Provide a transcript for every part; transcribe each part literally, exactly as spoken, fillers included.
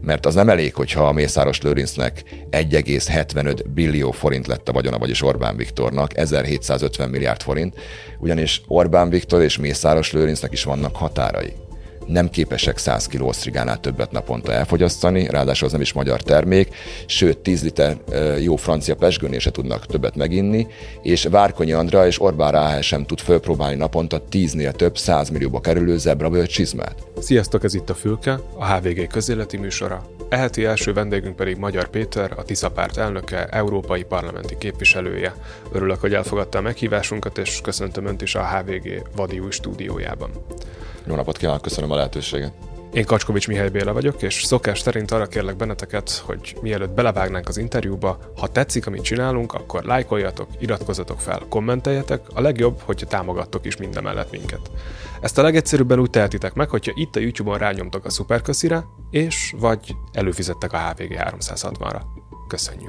Mert az nem elég, hogyha a Mészáros Lőrincnek egy egész hetvenöt billió forint lett a vagyona, vagyis Orbán Viktornak ezerhétszázötven milliárd forint, ugyanis Orbán Viktor és Mészáros Lőrincnek is vannak határai. Nem képesek száz kiló osztrigánál többet naponta elfogyasztani, ráadásul az nem is magyar termék, sőt tíz liter jó francia pezsgőnél se tudnak többet meginni, és Várkonyi Andrea és Orbán Ráhel sem tud fölpróbálni naponta tíznél több száz millióba kerülő zebrabőr csizmát. Sziasztok, ez itt a Fülke, a há vé gé közéleti műsora. E heti első vendégünk pedig Magyar Péter, a Tisza Párt elnöke, európai parlamenti képviselője. Örülök, hogy elfogadta a meghívásunkat, és köszöntöm Önt is a há vé gé vadi új stúdiójában. Jó napot kívánok, köszönöm a lehetőséget. Én Kacskovics Mihály Béla vagyok, és szokás szerint arra kérlek benneteket, hogy mielőtt belevágnánk az interjúba, ha tetszik, amit csinálunk, akkor lájkoljatok, iratkozzatok fel, kommenteljetek, a legjobb, hogyha támogattok is mindemellett minket. Ezt a legegyszerűbben úgy tehetitek meg, hogyha itt a YouTube-on rányomtok a szuperköszire, és vagy előfizettek a há vé gé háromszázhatvanra. Köszönjük!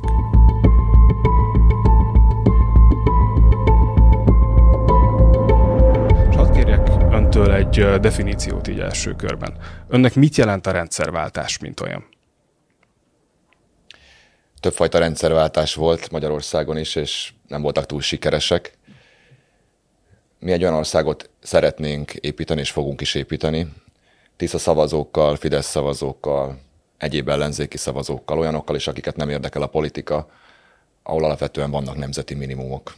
Öntől egy definíciót így első körben. Önnek mit jelent a rendszerváltás, mint olyan? Többfajta rendszerváltás volt Magyarországon is, és nem voltak túl sikeresek. Mi egy olyan országot szeretnénk építeni, és fogunk is építeni. Tisza szavazókkal, Fidesz szavazókkal, egyéb ellenzéki szavazókkal, olyanokkal is, akiket nem érdekel a politika, ahol alapvetően vannak nemzeti minimumok.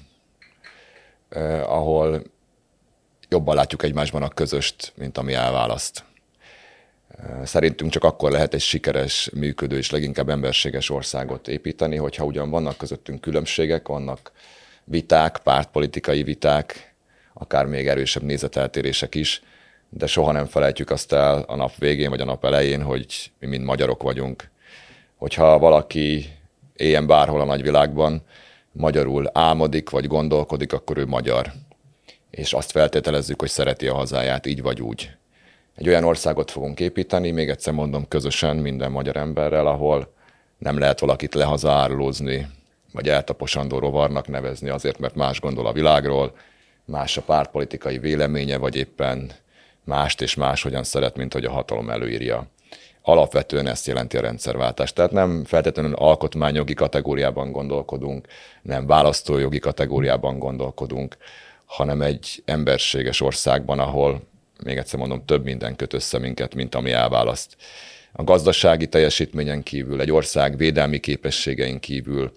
Eh, ahol jobban látjuk egymásban a közöst, mint ami elválaszt. Szerintünk csak akkor lehet egy sikeres, működő és leginkább emberséges országot építeni, hogyha ugyan vannak közöttünk különbségek, vannak viták, pártpolitikai viták, akár még erősebb nézeteltérések is, de soha nem felejtjük azt el a nap végén vagy a nap elején, hogy mi mind magyarok vagyunk. Hogyha valaki éljen bárhol a nagyvilágban, magyarul álmodik vagy gondolkodik, akkor ő magyar. És azt feltételezzük, hogy szereti a hazáját, így vagy úgy. Egy olyan országot fogunk építeni, még egyszer mondom, közösen minden magyar emberrel, ahol nem lehet valakit lehazaárulózni, vagy eltaposandó rovarnak nevezni azért, mert más gondol a világról, más a pártpolitikai véleménye, vagy éppen mást és máshogyan szeret, mint hogy a hatalom előírja. Alapvetően ezt jelenti a rendszerváltás. Tehát nem feltétlenül alkotmányjogi kategóriában gondolkodunk, nem választójogi kategóriában gondolkodunk, hanem egy emberséges országban, ahol, még egyszer mondom, több minden köt össze minket, mint ami elválaszt. A gazdasági teljesítményen kívül, egy ország védelmi képességein kívül,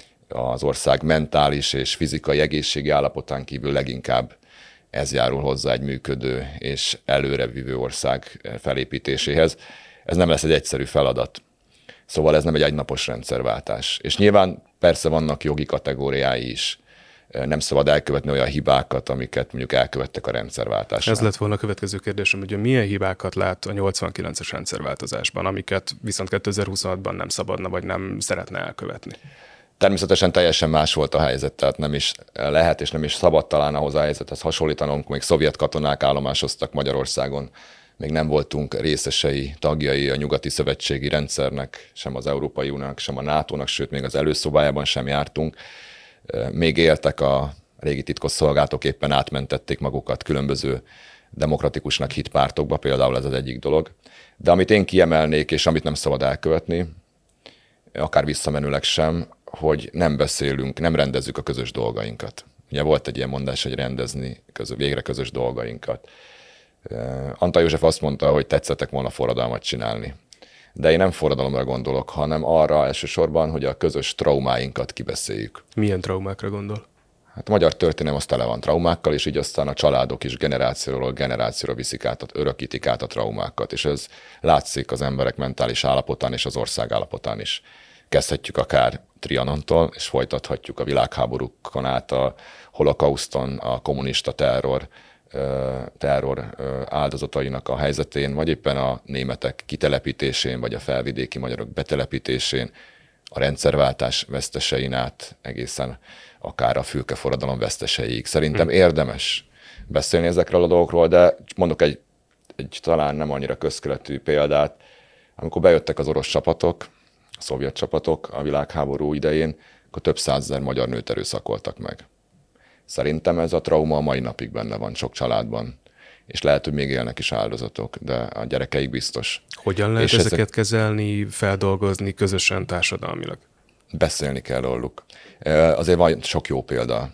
az ország mentális és fizikai egészségi állapotán kívül leginkább ez járul hozzá egy működő és előrevívő ország felépítéséhez. Ez nem lesz egy egyszerű feladat. Szóval ez nem egy egynapos rendszerváltás. És nyilván persze vannak jogi kategóriái is. Nem szabad elkövetni olyan hibákat, amiket mondjuk elkövettek a rendszerváltásnál. Ez lett volna a következő kérdésem, hogy milyen hibákat lát a nyolcvankilences rendszerváltozásban, amiket viszont kétezer-huszonhatban nem szabadna, vagy nem szeretne elkövetni? Természetesen teljesen más volt a helyzet, tehát nem is lehet és nem is szabad talán ahhoz a helyzethez hasonlítanom, amikor még szovjet katonák állomásoztak Magyarországon. Még nem voltunk részesei, tagjai a nyugati szövetségi rendszernek, sem az Európai Uniónak, sem a nátónak, sőt még az előszobájában sem jártunk. Még éltek a régi titkosszolgálatok, éppen átmentették magukat különböző demokratikusnak hit pártokba, például ez az egyik dolog. De amit én kiemelnék, és amit nem szabad elkövetni, akár visszamenőleg sem, hogy nem beszélünk, nem rendezzük a közös dolgainkat. Ugye volt egy ilyen mondás, hogy rendezni közö, végre közös dolgainkat. Antal József azt mondta, hogy tetszettek volna forradalmat csinálni. De én nem forradalomra gondolok, hanem arra elsősorban, hogy a közös traumáinkat kibeszéljük. Milyen traumákra gondol? Hát a magyar történelem az tele van traumákkal, és így aztán a családok is generációról generációra viszik át, örökítik át a traumákat, és ez látszik az emberek mentális állapotán és az ország állapotán is. Kezdhetjük akár Trianontól, és folytathatjuk a világháborúkon át, a holokauszton, a kommunista terror, terror áldozatainak a helyzetén, vagy éppen a németek kitelepítésén, vagy a felvidéki magyarok betelepítésén, a rendszerváltás vesztesein át egészen akár a fülkeforradalom veszteseiig. Szerintem hmm. érdemes beszélni ezekről a dolgokról, de mondok egy, egy talán nem annyira közkeletű példát. Amikor bejöttek az orosz csapatok, a szovjet csapatok a világháború idején, akkor több százezer magyar nőt erőszakoltak meg. Szerintem ez a trauma a mai napig benne van sok családban. és lehet, hogy még élnek is áldozatok, de a gyerekeik biztos. Hogyan lehet és ezeket ezek... kezelni, feldolgozni közösen társadalmilag? Beszélni kell róluk. Azért van sok jó példa.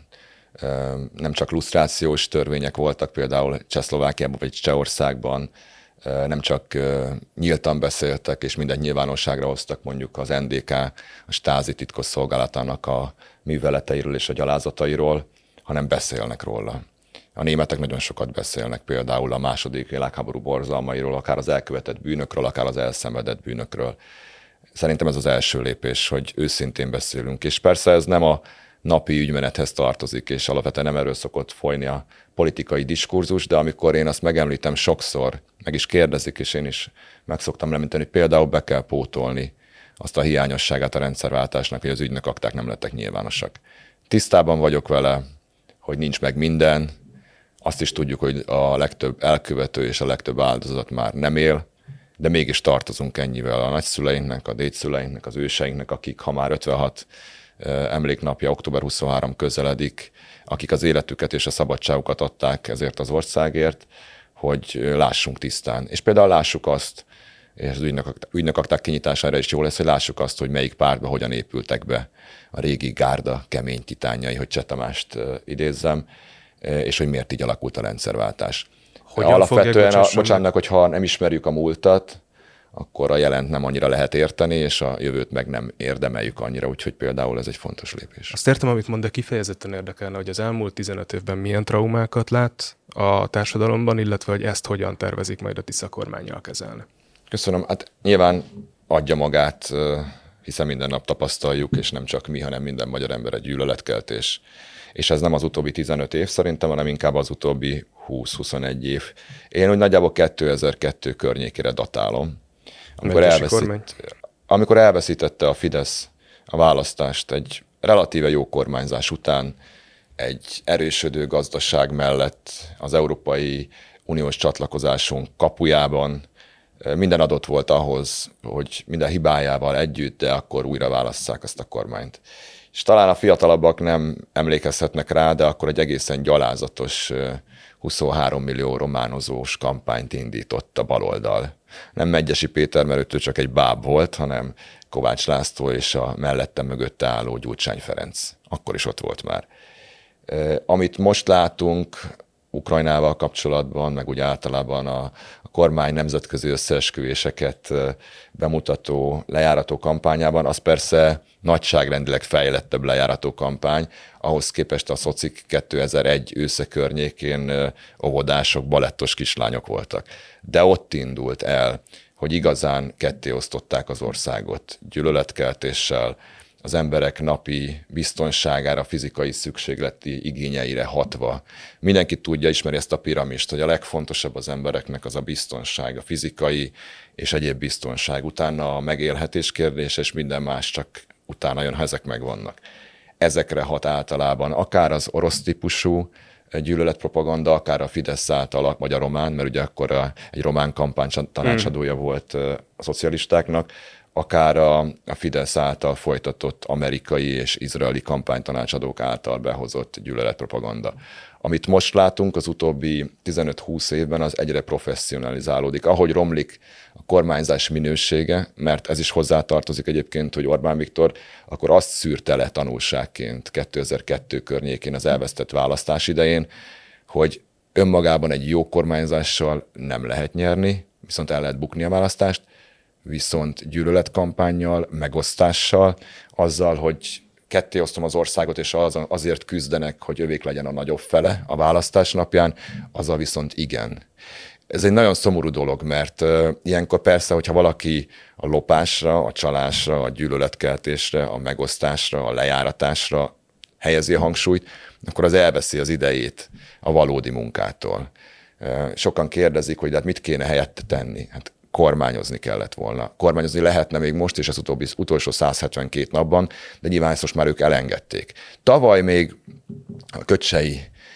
Nem csak lusztrációs törvények voltak például Csehszlovákiában vagy Csehországban, nem csak nyíltan beszéltek, és mindent nyilvánosságra hoztak, mondjuk az en dé ká, a Stázi titkosszolgálatának a műveleteiről és a gyalázatairól, hanem beszélnek róla. A németek nagyon sokat beszélnek például a második világháború borzalmairól, akár az elkövetett bűnökről, akár az elszenvedett bűnökről. Szerintem ez az első lépés, hogy őszintén beszélünk, és persze ez nem a napi ügymenethez tartozik, és alapvetően nem erről szokott folyni a politikai diskurzus, de amikor én azt megemlítem sokszor, meg is kérdezik, és én is meg szoktam említeni, hogy például be kell pótolni azt a hiányosságát a rendszerváltásnak, hogy az ügynökakták nem lettek nyilvánosak. Tisztában vagyok vele, hogy nincs meg minden, azt is tudjuk, hogy a legtöbb elkövető és a legtöbb áldozat már nem él, de mégis tartozunk ennyivel a nagyszüleinknek, a dédszüleinknek, az őseinknek, akik ha már ötvenhat emléknapja, október huszonharmadika közeledik, akik az életüket és a szabadságukat adták ezért az országért, hogy lássunk tisztán. És például lássuk azt, és az ügynökakták kinyitására is jó lesz, hogy lássuk azt, hogy melyik pártba hogyan épültek be a régi gárda kemény titánjai, hogy Cseh Tamást idézzem, és hogy miért így alakult a rendszerváltás. Hogyan alapvetően, a, bocsánat, hogyha nem ismerjük a múltat, akkor a jelent nem annyira lehet érteni, és a jövőt meg nem érdemeljük annyira, úgyhogy például ez egy fontos lépés. Azt értem, amit mond, de kifejezetten érdekelne, hogy az elmúlt tizenöt évben milyen traumákat lát a társadalomban, illetve hogy ezt hogyan tervezik majd a Tisza kormánnyal kezelni. Köszönöm. Hát nyilván adja magát, hiszen minden nap tapasztaljuk, és nem csak mi, hanem minden magyar ember egy gyűlöletkeltés. És ez nem az utóbbi tizenöt év szerintem, hanem inkább az utóbbi húsz-huszonegy év. Én úgy nagyjából kétezer-kettő környékére datálom. Amikor, elveszít, amikor elveszítette a Fidesz a választást egy relatíve jó kormányzás után, egy erősödő gazdaság mellett az Európai Uniós csatlakozásunk kapujában, minden adott volt ahhoz, hogy minden hibájával együtt, de akkor újra válasszák ezt a kormányt. És talán a fiatalabbak nem emlékezhetnek rá, de akkor egy egészen gyalázatos huszonhárom millió románozós kampányt indított a baloldal. Nem Medgyessy Péter, mert ő csak egy báb volt, hanem Kovács László és a mellette mögötte álló Gyurcsány Ferenc. Akkor is ott volt már. Amit most látunk Ukrajnával kapcsolatban, meg úgy általában a, a kormány nemzetközi összeesküvéseket bemutató lejárató kampányában, az persze nagyságrendileg fejlettebb lejárató kampány, ahhoz képest a szocik kétezer-egy ősze környékén óvodások, balettos kislányok voltak. De ott indult el, hogy igazán ketté osztották az országot gyűlöletkeltéssel, az emberek napi biztonságára, fizikai szükségleti igényeire hatva. Mindenki tudja, ismeri ezt a piramist, hogy a legfontosabb az embereknek az a biztonság, a fizikai és egyéb biztonság. Utána a megélhetés kérdése, és minden más csak utána jön, ha ezek megvannak. Ezekre hat általában akár az orosz típusú gyűlöletpropaganda, akár a Fidesz által, vagy a román, mert ugye akkor a, egy román kampány tanácsadója hmm. volt a szocialistáknak, akár a, a Fidesz által folytatott amerikai és izraeli kampánytanácsadók által behozott gyűlöletpropaganda. Amit most látunk az utóbbi tizenöt-húsz évben, az egyre professzionalizálódik. Ahogy romlik a kormányzás minősége, mert ez is hozzátartozik egyébként, hogy Orbán Viktor akkor azt szűrte le tanulságként kétezer-kettő környékén az elvesztett választás idején, hogy önmagában egy jó kormányzással nem lehet nyerni, viszont el lehet bukni a választást, viszont gyűlöletkampánnyal, megosztással, azzal, hogy ketté osztom az országot, és az, azért küzdenek, hogy övék legyen a nagyobb fele a választás napján, azzal viszont igen. Ez egy nagyon szomorú dolog, mert uh, ilyenkor persze, hogyha valaki a lopásra, a csalásra, a gyűlöletkeltésre, a megosztásra, a lejáratásra helyezi a hangsúlyt, akkor az elveszi az idejét a valódi munkától. Uh, sokan kérdezik, hogy hát mit kéne helyette tenni. Hát kormányozni kellett volna. Kormányozni lehetne még most és az utóbbi, utolsó száz hetvenkét napban, de nyilván ezt most már ők elengedték. Tavaly még a Köcsei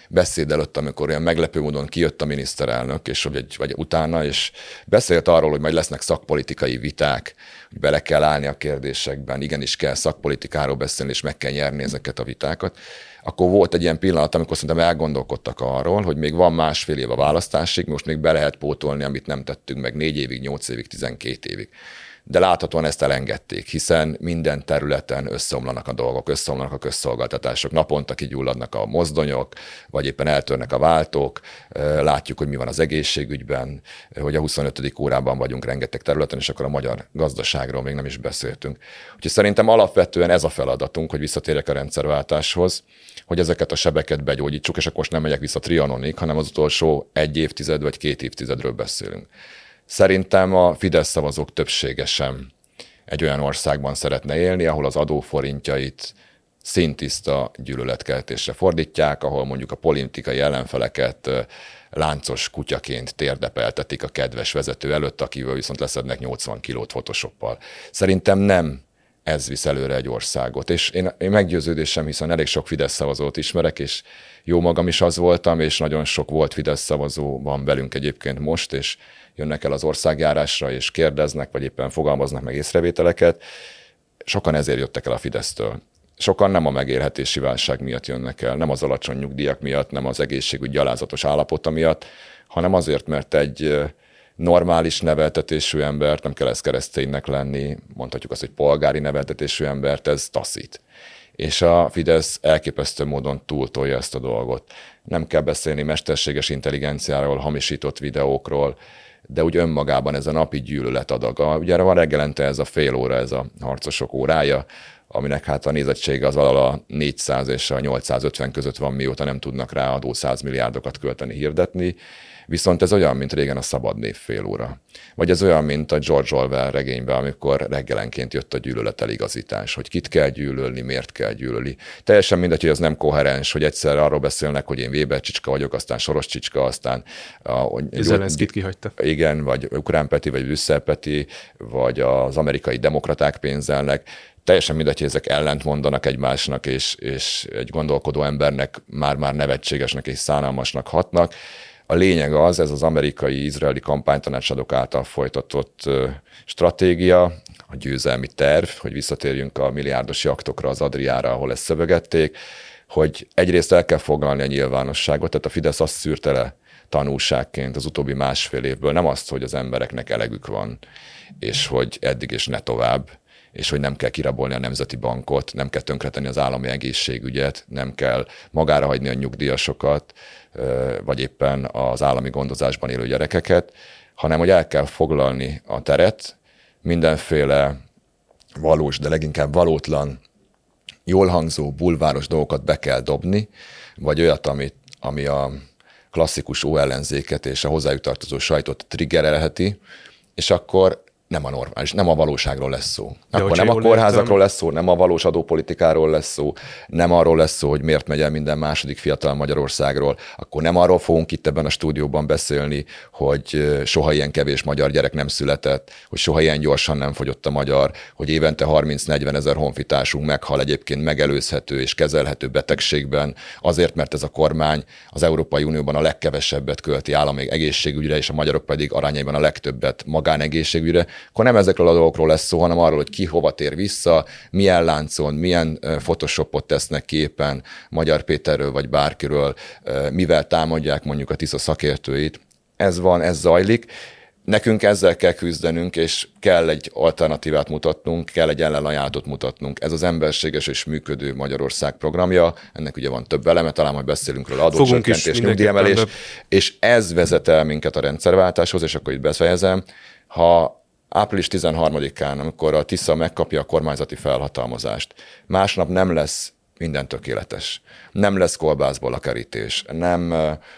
beszéd előtt, amikor olyan meglepő módon kijött a miniszterelnök, és vagy, vagy utána, és beszélt arról, hogy majd lesznek szakpolitikai viták, hogy bele kell állni a kérdésekben, igenis kell szakpolitikáról beszélni, és meg kell nyerni ezeket a vitákat. Akkor volt egy ilyen pillanat, amikor szerintem elgondolkodtak arról, hogy még van másfél év a választásig, most még be lehet pótolni, amit nem tettünk meg négy évig, nyolc évig, tizenkét évig. De láthatóan ezt elengedték, hiszen minden területen összeomlanak a dolgok, összeomlanak a közszolgáltatások, naponta kigyulladnak a mozdonyok, vagy éppen eltörnek a váltók, látjuk, hogy mi van az egészségügyben, hogy a huszonötödik órában vagyunk rengeteg területen, és akkor a magyar gazdaságról még nem is beszéltünk. Úgyhogy szerintem alapvetően ez a feladatunk, hogy visszatérjek a rendszerváltáshoz, hogy ezeket a sebeket begyógyítsuk, és akkor most nem megyek vissza Trianonig, hanem az utolsó egy évtized vagy két évtizedről beszélünk. Szerintem a Fidesz szavazók többsége sem egy olyan országban szeretne élni, ahol az adóforintjait szintiszta gyűlöletkeltésre fordítják, ahol mondjuk a politikai ellenfeleket láncos kutyaként térdepeltetik a kedves vezető előtt, akivel viszont leszednek nyolcvan kilót photoshoppal. Szerintem nem ez visz előre egy országot. És én, én meggyőződésem, hiszen elég sok Fidesz szavazót ismerek, és jó magam is az voltam, és nagyon sok volt Fidesz szavazó van velünk egyébként most, és jönnek el az országjárásra, és kérdeznek, vagy éppen fogalmaznak meg észrevételeket. Sokan ezért jöttek el a Fidesztől. Sokan nem a megélhetési válság miatt jönnek el, nem az alacsony nyugdíjak miatt, nem az egészségügy gyalázatos állapota miatt, hanem azért, mert egy normális neveltetésű embert, nem kell ez kereszténynek lenni, mondhatjuk azt, hogy polgári neveltetésű embert, ez taszít. És a Fidesz elképesztő módon túltolja ezt a dolgot. Nem kell beszélni mesterséges intelligenciáról, hamisított videókról, de úgy önmagában ez a napi gyűlölet adaga. Ugye van reggelente ez a fél óra, ez a harcosok órája, aminek hát a nézettsége az alal a négyszáz és a nyolcszázötven között van, mióta nem tudnak rá adó száz milliárdokat költeni, hirdetni. Viszont ez olyan, mint régen a szabad név fél óra. Vagy ez olyan, mint a George Orwell regényben, amikor reggelenként jött a gyűlölet eligazítás, hogy kit kell gyűlölni, miért kell gyűlölni. Teljesen mindegy, hogy ez nem koherens, hogy egyszer arról beszélnek, hogy én Weber Csicska vagyok, aztán Soros Csicska, aztán... Zelenszkit kihagyta. Igen, vagy Ukrán Peti, vagy Brüsszel Peti, vagy az amerikai demokraták pénzelnek. Teljesen mindegy, hogy ezek ellent mondanak egymásnak, és, és egy gondolkodó embernek már-már nevetségesnek és szánalmasnak hatnak. A lényeg az, ez az amerikai-izraeli kampánytanácsadók által folytatott stratégia, a győzelmi terv, hogy visszatérjünk a milliárdos jachtokra, az Adriára, ahol ezt szövegették, hogy egyrészt el kell foglalni a nyilvánosságot, tehát a Fidesz azt szűrte le tanulságként az utóbbi másfél évből, nem azt, hogy az embereknek elegük van, és hogy eddig és ne tovább, és hogy nem kell kirabolni a Nemzeti Bankot, nem kell tönkretenni az állami egészségügyet, nem kell magára hagyni a nyugdíjasokat, vagy éppen az állami gondozásban élő gyerekeket, hanem hogy el kell foglalni a teret, mindenféle valós, de leginkább valótlan, jól hangzó, bulváros dolgokat be kell dobni, vagy olyat, ami, ami a klasszikus óellenzéket és a hozzájuk tartozó sajtot triggerelheti, és akkor nem a normális, nem a valóságról lesz szó. Akkor nem a kórházakról értem. lesz szó, nem a valós adópolitikáról lesz szó, nem arról lesz szó, hogy miért megy el minden második fiatal Magyarországról, akkor nem arról fogunk itt ebben a stúdióban beszélni, hogy soha ilyen kevés magyar gyerek nem született, hogy soha ilyen gyorsan nem fogyott a magyar, hogy évente harminc-negyven ezer honfitársunk meghal egyébként megelőzhető és kezelhető betegségben, azért, mert ez a kormány az Európai Unióban a legkevesebbet költi állami egészségügyre, és a magyarok pedig arányaiban a legtöbbet magánegészségügyre, akkor nem ezekről a dolgokról lesz szó, hanem arról, hogy ki hova tér vissza, milyen láncon, milyen photoshopot tesznek képen Magyar Péterről vagy bárkiről, mivel támadják mondjuk a Tisza szakértőit. Ez van, ez zajlik. Nekünk ezzel kell küzdenünk, és kell egy alternatívát mutatnunk, kell egy ellenajánlatot mutatnunk. Ez az emberséges és működő Magyarország programja, ennek ugye van több eleme, talán majd beszélünk róla, adócsökkentés, nyugdíjemelés, és ez vezet el minket a rendszerváltáshoz, és akkor itt befejezem. Ha április tizenharmadikán, amikor a Tisza megkapja a kormányzati felhatalmazást, másnap nem lesz minden tökéletes. Nem lesz kolbászból a kerítés, nem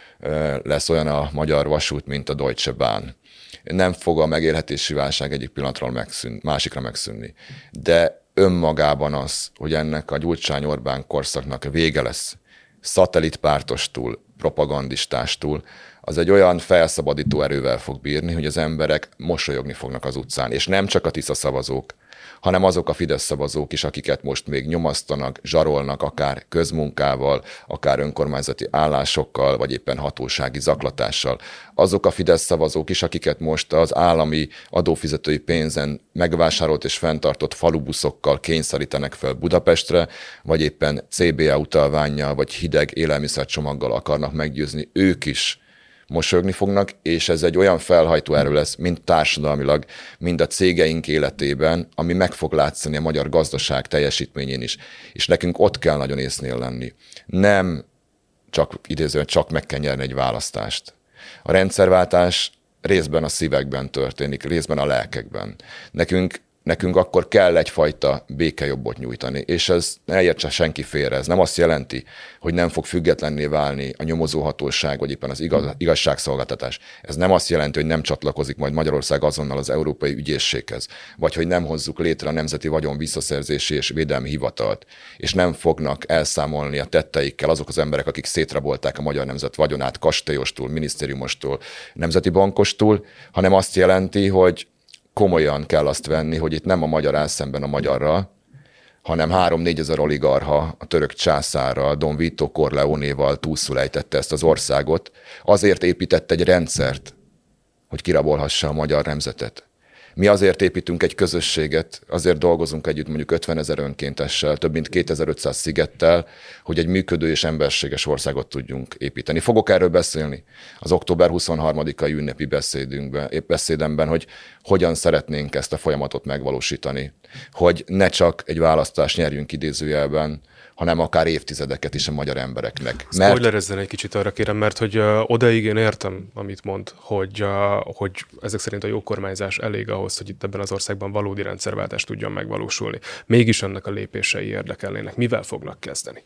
lesz olyan a magyar vasút, mint a Deutsche Bahn. Nem fog a megélhetési válság egyik pillanatról megszűnni, másikra megszűnni. De önmagában az, hogy ennek a Gyurcsány-Orbán korszaknak vége lesz, szatellitpártostól, propagandistástól, az egy olyan felszabadító erővel fog bírni, hogy az emberek mosolyogni fognak az utcán. És nem csak a Tisza szavazók, hanem azok a Fidesz szavazók is, akiket most még nyomasztanak, zsarolnak, akár közmunkával, akár önkormányzati állásokkal, vagy éppen hatósági zaklatással. Azok a Fidesz szavazók is, akiket most az állami adófizetői pénzen megvásárolt és fenntartott falubuszokkal kényszerítenek fel Budapestre, vagy éppen cé bé á utalvánnyal, vagy hideg élelmiszercsomaggal akarnak meggyőzni, ők is mosolyogni fognak, és ez egy olyan felhajtóerő lesz, mind társadalmilag, mind a cégeink életében, ami meg fog látszani a magyar gazdaság teljesítményén is. És nekünk ott kell nagyon észnél lenni. Nem csak idézően csak meg kell nyerni egy választást. A rendszerváltás részben a szívekben történik, részben a lelkekben. Nekünk Nekünk akkor kell egyfajta békejobbot nyújtani, és ez ne értse senki félre. Ez nem azt jelenti, hogy nem fog függetlenné válni a nyomozóhatóság, vagy éppen az igaz, igazságszolgáltatás. Ez nem azt jelenti, hogy nem csatlakozik majd Magyarország azonnal az Európai Ügyészséghez, vagy hogy nem hozzuk létre a Nemzeti Vagyon Visszaszerzési és Védelmi Hivatalt, és nem fognak elszámolni a tetteikkel azok az emberek, akik szétrabolták a magyar nemzet vagyonát kastélyostól, minisztériumostól, nemzeti bankostól, hanem azt jelenti, hogy komolyan kell azt venni, hogy itt nem a magyar áll szemben a magyarral, hanem három-négyezer oligarcha, a török császárral, Don Vito Corleonéval túlszul ejtette ezt az országot, azért épített egy rendszert, hogy kirabolhassa a magyar nemzetet. Mi azért építünk egy közösséget, azért dolgozunk együtt mondjuk ötvenezer önkéntessel, több mint kétezer-ötszáz szigettel, hogy egy működő és emberséges országot tudjunk építeni. Fogok erről beszélni az október huszonharmadikai ünnepi beszédünkben, épp beszédemben, hogy hogyan szeretnénk ezt a folyamatot megvalósítani. Hogy ne csak egy választást nyerjünk idézőjelben, hanem akár évtizedeket is a magyar embereknek. Spoilerezzen egy kicsit arra kérem, mert hogy uh, odaig én értem, amit mond, hogy, uh, hogy ezek szerint a jó kormányzás elég ahhoz, hogy itt ebben az országban valódi rendszerváltás tudjon megvalósulni. Mégis ennek a lépései érdekelnének. Mivel fognak kezdeni?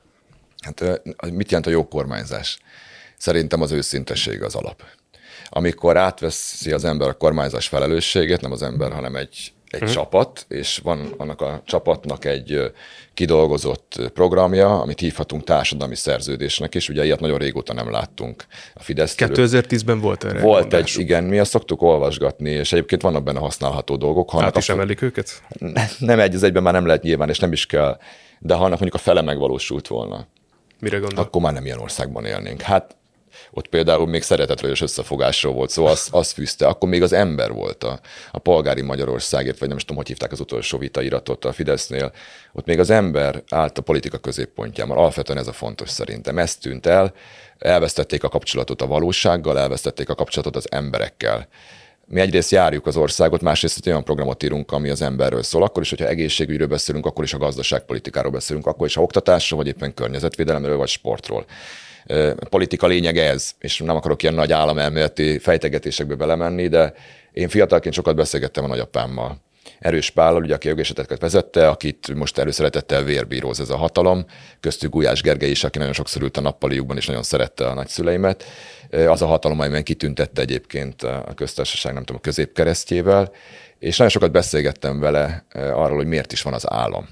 Hát uh, mit jelent a jó kormányzás? Szerintem az őszintesség az alap. Amikor átveszi az ember a kormányzás felelősségét, nem az ember, hanem egy egy hmm. csapat, és van annak a csapatnak egy kidolgozott programja, amit hívhatunk társadalmi szerződésnek, és ugye ilyet nagyon régóta nem láttunk a Fidesz. kétezer-tízben volt erre. Volt egy, igen, mi azt szoktuk olvasgatni, és egyébként vannak benne használható dolgok. Hát is emelik őket? Nem egy az egyben már nem lehet nyilván, és nem is kell, de ha annak mondjuk a fele megvalósult volna, mire gondol? Akkor már nem ilyen országban élnénk. Hát ott például még szeretetről és összefogásról volt szó, az, az fűzte. Akkor még az ember volt a, a polgári Magyarországért, vagy nem is tudom, hogy hívták az utolsó vitairatot a Fidesznél. Ott még az ember állt a politika középpontjában. Alapvetően ez a fontos szerintem. Ez tűnt el, elvesztették a kapcsolatot a valósággal, elvesztették a kapcsolatot az emberekkel. Mi egyrészt járjuk az országot, másrészt egy olyan programot írunk, ami az emberről szól. Akkor is, hogyha egészségügyről beszélünk, akkor is a gazdaságpolitikáról beszélünk, akkor is, ha oktatásról, vagy éppen környezetvédelemről, vagy sportról. A politika lényege ez, és nem akarok ilyen nagy államelméleti fejtegetésekbe belemenni, de én fiatalként sokat beszélgettem a nagyapámmal. Erős Pállal, ugye, aki a jogeseteket vezette, akit most előszeretettel vérbíróz ez a hatalom, köztük Gulyás Gergely is, aki nagyon sokszor ült a nappaliukban, és nagyon szerette a nagyszüleimet. Az a hatalom, amelyben kitüntette egyébként a köztársaság, nem tudom, a középkeresztjével, és nagyon sokat beszélgettem vele arról, hogy miért is van az állam.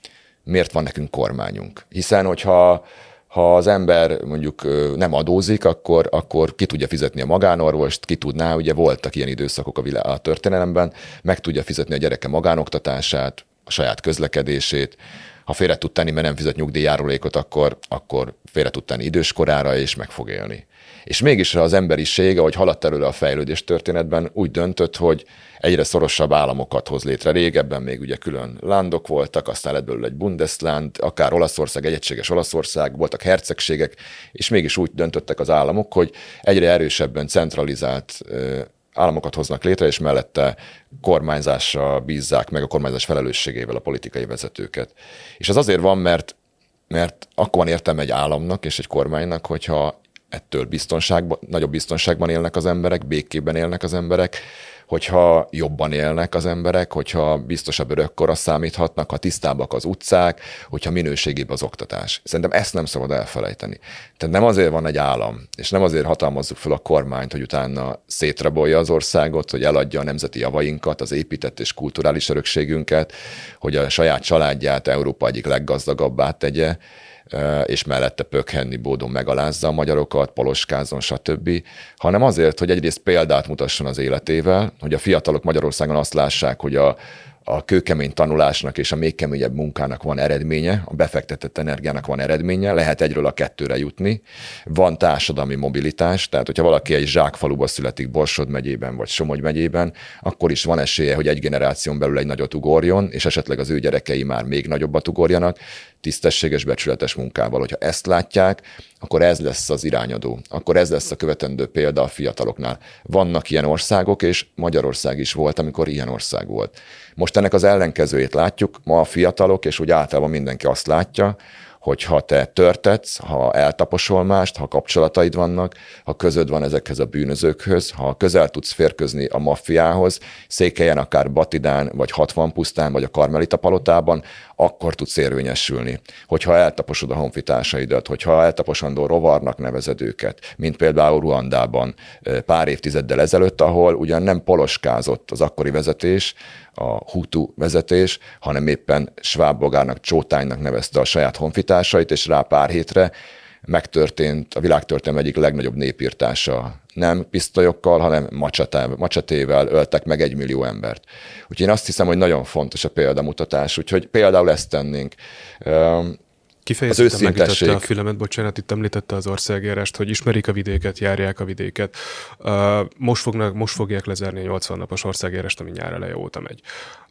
Miért van nekünk kormányunk. Hiszen, hogyha Ha az ember mondjuk nem adózik, akkor, akkor ki tudja fizetni a magánorvost, ki tudná, ugye voltak ilyen időszakok a, világ, a történelemben, meg tudja fizetni a gyereke magánoktatását, a saját közlekedését. Ha félre tud tenni, mert nem fizet nyugdíjjárulékot, akkor, akkor félre tud tenni időskorára, és meg fog élni. És mégis az emberiség, ahogy haladt előre a fejlődés történetben, úgy döntött, hogy egyre szorosabb államokat hoz létre. Régebben még ugye külön landok voltak, aztán lett belőle egy Bundesland, akár Olaszország, egy egységes Olaszország, voltak hercegségek, és mégis úgy döntöttek az államok, hogy egyre erősebben centralizált államokat hoznak létre, és mellette kormányzásra bízzák meg a kormányzás felelősségével a politikai vezetőket. És ez azért van, mert, mert akkor van értelme egy államnak és egy kormánynak, hogyha ettől biztonságban, nagyobb biztonságban élnek az emberek, békében élnek az emberek, hogyha jobban élnek az emberek, hogyha biztosabb örökkorra számíthatnak, ha tisztábbak az utcák, hogyha minőségibb az oktatás. Szerintem ezt nem szabad elfelejteni. Tehát nem azért van egy állam, és nem azért hatalmazzuk fel a kormányt, hogy utána szétrabolja az országot, hogy eladja a nemzeti javainkat, az épített és kulturális örökségünket, hogy a saját családját Európa egyik leggazdagabbá tegye, és mellette pökhenni bódon megalázza a magyarokat, poloskázzon, stb., hanem azért, hogy egyrészt példát mutasson az életével, hogy a fiatalok Magyarországon azt lássák, hogy a, a kőkemény tanulásnak és a még keményebb munkának van eredménye, a befektetett energiának van eredménye, lehet egyről a kettőre jutni, van társadalmi mobilitás, tehát hogyha valaki egy zsákfaluba születik Borsod megyében vagy Somogy megyében, akkor is van esélye, hogy egy generáción belül egy nagyot ugorjon, és esetleg az ő gyerekei már még nagyobbat ugorjanak, tisztességes, becsületes munkával. Hogyha ezt látják, akkor ez lesz az irányadó, akkor ez lesz a követendő példa a fiataloknál. Vannak ilyen országok, és Magyarország is volt, amikor ilyen ország volt. Most ennek az ellenkezőjét látjuk, ma a fiatalok, és úgy általában mindenki azt látja, hogy ha te törtetsz, ha eltaposol mást, ha kapcsolataid vannak, ha közöd van ezekhez a bűnözőkhöz, ha közel tudsz férkőzni a maffiához, Székelyen, akár Batidán, vagy hatvan pusztán, vagy a Karmelita palotában, akkor tudsz érvényesülni. Hogyha eltaposod a honfitársaidat, hogyha eltaposandó rovarnak nevezed őket, mint például Ruandában pár évtizeddel ezelőtt, ahol ugyan nem poloskázott az akkori vezetés, a Hutu vezetés, hanem éppen Schwab Bogárnak, Csótánynak nevezte a saját honfitársait, és rá pár hétre megtörtént a világtörténelem egyik legnagyobb népírtása. Nem pisztolyokkal, hanem macsatével öltek meg egy millió embert. Úgyhogy én azt hiszem, hogy nagyon fontos a példamutatás, úgyhogy például ezt tennénk. Kifejezetten megütötte a fülemet, bocsánat, itt említette az országjárást, hogy ismerik a vidéket, járják a vidéket. Most, fognak, most fogják lezárni a nyolcvan napos országjárást, ami nyár eleje óta megy.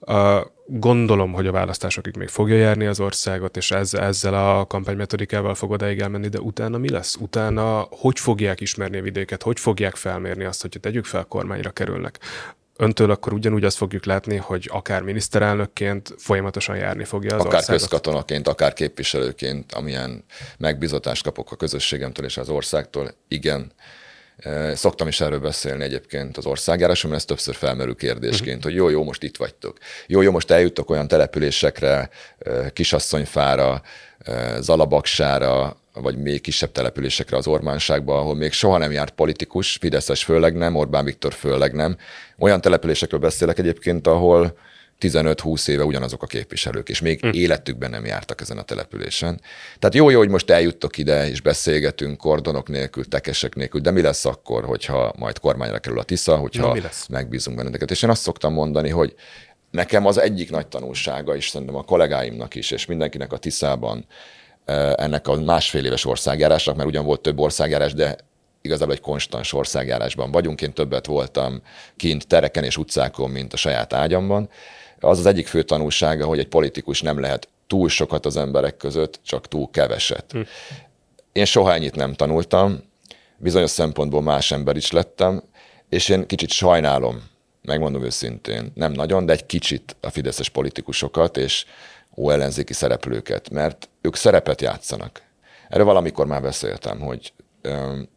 Gondolom, hogy a választásokig még fogja járni az országot, és ezzel, ezzel a kampánymetodikával fog odáig elmenni, de utána mi lesz? Utána hogy fogják ismerni a vidéket? Hogy fogják felmérni azt, hogy tegyük fel, kormányra kerülnek? Öntől akkor ugyanúgy azt fogjuk látni, hogy akár miniszterelnökként folyamatosan járni fogja az akár országot? Akár közkatonaként, akár képviselőként, amilyen megbízatást kapok a közösségemtől és az országtól, igen. Szoktam is erről beszélni egyébként az országjáráson, mert ez többször felmerül kérdésként, uh-huh. hogy jó, jó, most itt vagytok. Jó, jó, most eljuttok olyan településekre, Kisasszonyfára, Zalabaksára, vagy még kisebb településekre az Ormánságba, ahol még soha nem járt politikus, fideszes főleg nem, Orbán Viktor főleg nem. Olyan településekről beszélek egyébként, ahol tizenöt-húsz éve ugyanazok a képviselők, és még hm. életükben nem jártak ezen a településen. Tehát jó, jó, hogy most eljuttok ide, és beszélgetünk kordonok nélkül, tekesek nélkül, de mi lesz akkor, hogyha majd kormányra kerül a Tisza, hogyha megbízunk benneteket. És én azt szoktam mondani, hogy nekem az egyik nagy tanulsága, és szerintem a kollégáimnak is, és mindenkinek a Tiszában, ennek a másfél éves országjárásnak, mert ugyan volt több országjárás, de igazából egy konstans országjárásban vagyunk. Én többet voltam kint tereken és utcákon, mint a saját ágyamban. Az az egyik fő tanulsága, hogy egy politikus nem lehet túl sokat az emberek között, csak túl keveset. Hm. Én soha ennyit nem tanultam, bizonyos szempontból más ember is lettem, és én kicsit sajnálom, megmondom őszintén, nem nagyon, de egy kicsit a fideszes politikusokat, és ó ellenzéki szereplőket, mert ők szerepet játszanak. Erről valamikor már beszéltem, hogy öm,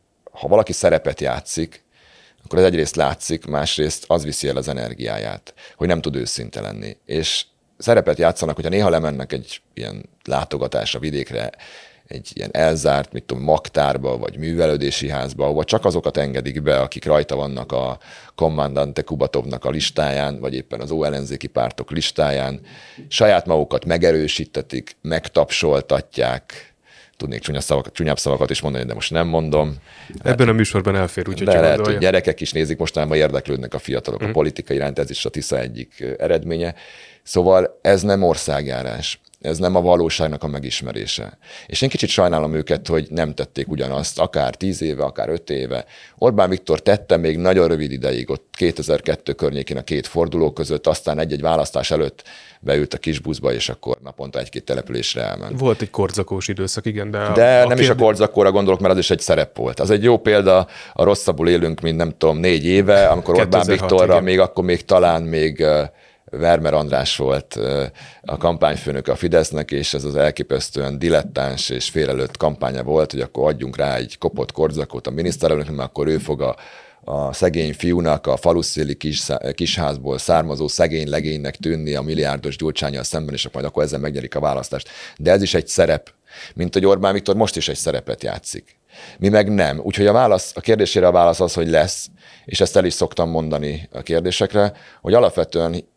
ha valaki szerepet játszik, akkor ez egyrészt látszik, másrészt az viszi el az energiáját, hogy nem tud őszinte lenni. És szerepet játszanak, hogyha néha lemennek egy ilyen látogatásra vidékre, egy ilyen elzárt, mit tudom, magtárba, vagy művelődési házba, vagy csak azokat engedik be, akik rajta vannak a Kommandante Kubatovnak a listáján, vagy éppen az ó-ellenzéki pártok listáján, saját magukat megerősítetik, megtapsoltatják, tudnék csúnya szavakat, csúnyább szavakat is mondani, de most nem mondom. Ebben hát, a műsorban elfér, úgyhogy de lehet, hogy gyerekek is nézik, mostanában érdeklődnek a fiatalok mm. a politika iránt, ez is a Tisza egyik eredménye. Szóval ez nem országjárás. Ez nem a valóságnak a megismerése. És én kicsit sajnálom őket, hogy nem tették ugyanazt, akár tíz éve, akár öt éve. Orbán Viktor tette még nagyon rövid ideig, ott kétezer-kettő környékén a két forduló között, aztán egy-egy választás előtt beült a kis buszba, és akkor naponta egy-két településre elment. Volt egy kordzakós időszak, igen, de... De a nem kérdés... is a kordzakóra gondolok, mert az is egy szerep volt. Az egy jó példa, a rosszabbul élünk, mint nem tudom, négy éve, amikor Orbán Viktorra igen. még akkor még talán még... Vermer András volt a kampányfőnök a Fidesznek, és ez az elképesztően dilettáns és félrelőtt kampánya volt, hogy akkor adjunk rá egy kopott kordzakót a miniszterelnöknek, mert akkor ő fog a, a szegény fiúnak, a faluszéli kis, kisházból származó szegény legénynek tűnni a milliárdos Gyurcsánnyal szemben, és majd akkor ezzel megnyerik a választást. De ez is egy szerep, mint hogy Orbán Viktor most is egy szerepet játszik. Mi meg nem. Úgyhogy a válasz, a kérdésére a válasz az, hogy lesz, és ezt el is szoktam mondani a kérdésekre, hogy alapvetően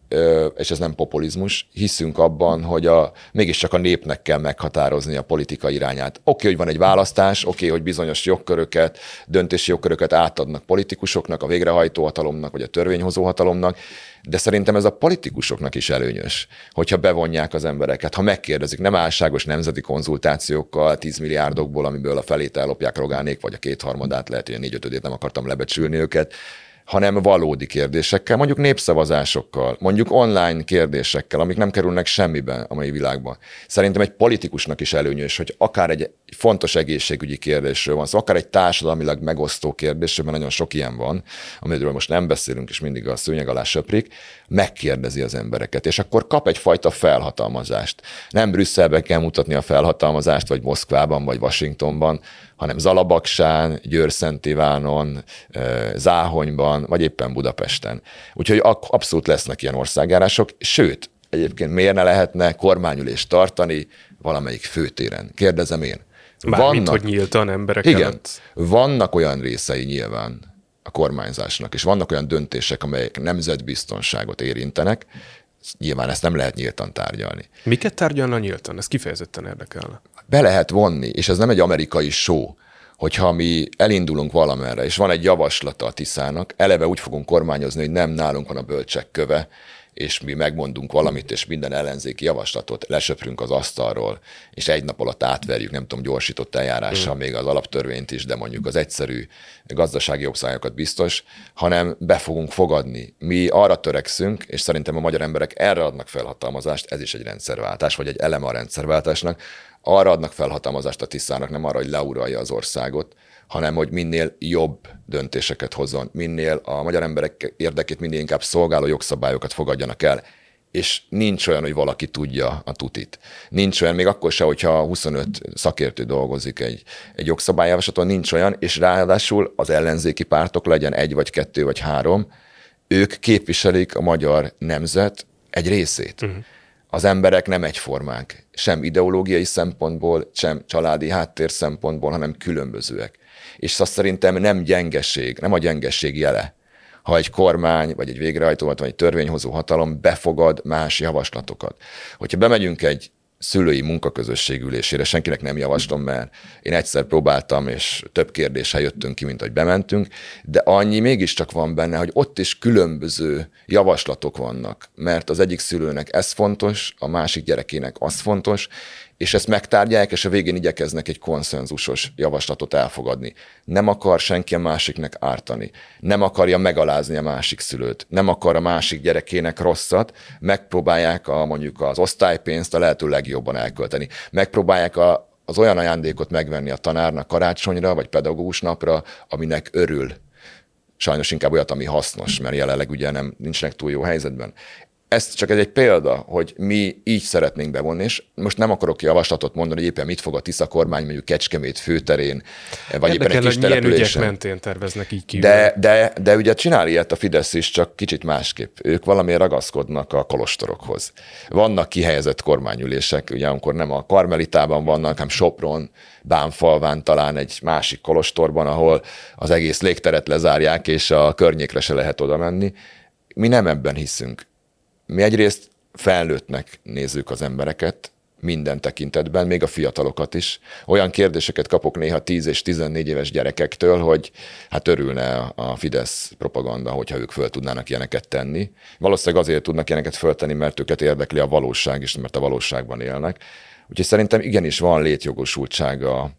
és ez nem populizmus, hiszünk abban, hogy a, mégiscsak a népnek kell meghatározni a politika irányát. Oké, okay, hogy van egy választás, oké, okay, hogy bizonyos jogköröket, döntési jogköröket átadnak politikusoknak, a végrehajtó hatalomnak, vagy a törvényhozó hatalomnak, de szerintem ez a politikusoknak is előnyös, hogyha bevonják az embereket, ha megkérdezik, nem álságos nemzeti konzultációkkal, tíz milliárdokból, amiből a felét ellopják Rogánék, vagy a kétharmadát, lehet, hogy a négy-ötödét nem akartam lebecsülni őket, hanem valódi kérdésekkel, mondjuk népszavazásokkal, mondjuk online kérdésekkel, amik nem kerülnek semmiben a mai világban. Szerintem egy politikusnak is előnyös, hogy akár egy fontos egészségügyi kérdésről van szó, szóval akár egy társadalmilag megosztó kérdésről, mert nagyon sok ilyen van, amiről most nem beszélünk, és mindig a szőnyeg alá söprik, megkérdezi az embereket, és akkor kap egyfajta felhatalmazást. Nem Brüsszelben kell mutatni a felhatalmazást, vagy Moszkvában, vagy Washingtonban, hanem Zalabaksán, Győr-Szent Ivánon, Záhonyban, vagy éppen Budapesten. Úgyhogy abszolút lesznek ilyen országjárások, sőt, egyébként miért ne lehetne kormányülést tartani valamelyik főtéren? Kérdezem én. Mármint, hogy nyíltan emberek igen, előtt. Vannak olyan részei nyilván a kormányzásnak, és vannak olyan döntések, amelyek nemzetbiztonságot érintenek, nyilván ezt nem lehet nyíltan tárgyalni. Miket tárgyalna nyíltan? Ez kifejezetten érdekelne. Be lehet vonni, és ez nem egy amerikai show, hogyha mi elindulunk valamerre, és van egy javaslata a Tiszának, eleve úgy fogunk kormányozni, hogy nem nálunk van a bölcsek köve, és mi megmondunk valamit, és minden ellenzéki javaslatot lesöprünk az asztalról, és egy nap alatt átverjük, nem tudom, gyorsított eljárással még az alaptörvényt is, de mondjuk az egyszerű gazdasági jogszabályokat biztos, hanem be fogunk fogadni. Mi arra törekszünk, és szerintem a magyar emberek erre adnak felhatalmazást, ez is egy rendszerváltás, vagy egy eleme a rendszerváltásnak, arra adnak felhatalmazást a Tiszának, nem arra, hogy leuralja az országot, hanem hogy minél jobb döntéseket hozzon, minél a magyar emberek érdekét minél inkább szolgáló jogszabályokat fogadjanak el. És nincs olyan, hogy valaki tudja a tutit. Nincs olyan, még akkor se, hogyha huszonöt szakértő dolgozik egy, egy jogszabályjavaslaton, nincs olyan, és ráadásul az ellenzéki pártok, legyen egy, vagy kettő, vagy három, ők képviselik a magyar nemzet egy részét. Uh-huh. Az emberek nem egyformák, sem ideológiai szempontból, sem családi háttér szempontból, hanem különbözőek. És azt szerintem nem gyengeség, nem a gyengeség jele, ha egy kormány, vagy egy végrehajtó, vagy egy törvényhozó hatalom befogad más javaslatokat. Hogyha bemegyünk egy szülői munkaközösség ülésére, senkinek nem javaslom, mert én egyszer próbáltam, és több kérdéssel jöttünk ki, mint hogy bementünk, de annyi mégiscsak van benne, hogy ott is különböző javaslatok vannak, mert az egyik szülőnek ez fontos, a másik gyerekének az fontos, és ezt megtárgyalják, és a végén igyekeznek egy konszenzusos javaslatot elfogadni. Nem akar senki a másiknak ártani, nem akarja megalázni a másik szülőt, nem akar a másik gyerekének rosszat, megpróbálják a, mondjuk az osztálypénzt a lehető legjobban elkölteni. Megpróbálják a, az olyan ajándékot megvenni a tanárnak karácsonyra, vagy pedagógus napra, aminek örül. Sajnos inkább olyat, ami hasznos, mert jelenleg ugye nem, nincsenek túl jó helyzetben. Ez csak ez egy példa, hogy mi így szeretnénk bevonni, és most nem akarok javaslatot mondani, hogy éppen mit fog a Tisza kormány, mondjuk Kecskemét főterén, vagy érdekel, éppen egy kis településen. Milyen ügyek mentén terveznek így kívül. De, de, de ugye csinál ilyet a Fidesz is, csak kicsit másképp. Ők valamiért ragaszkodnak a kolostorokhoz. Vannak kihelyezett kormányülések, ugye amikor nem a Karmelitában vannak, hanem Sopron, Bánfalván talán egy másik kolostorban, ahol az egész légteret lezárják, és a környékre se lehet oda menni. Mi nem ebben hiszünk. Mi egyrészt felnőttnek nézzük az embereket minden tekintetben, még a fiatalokat is. Olyan kérdéseket kapok néha tíz és tizennégy éves gyerekektől, hogy hát örülne a Fidesz propaganda, hogyha ők föl tudnának ilyeneket tenni. Valószínűleg azért tudnak ilyeneket föltenni, mert őket érdekli a valóság is, mert a valóságban élnek. Úgyhogy szerintem igenis van létjogosultsága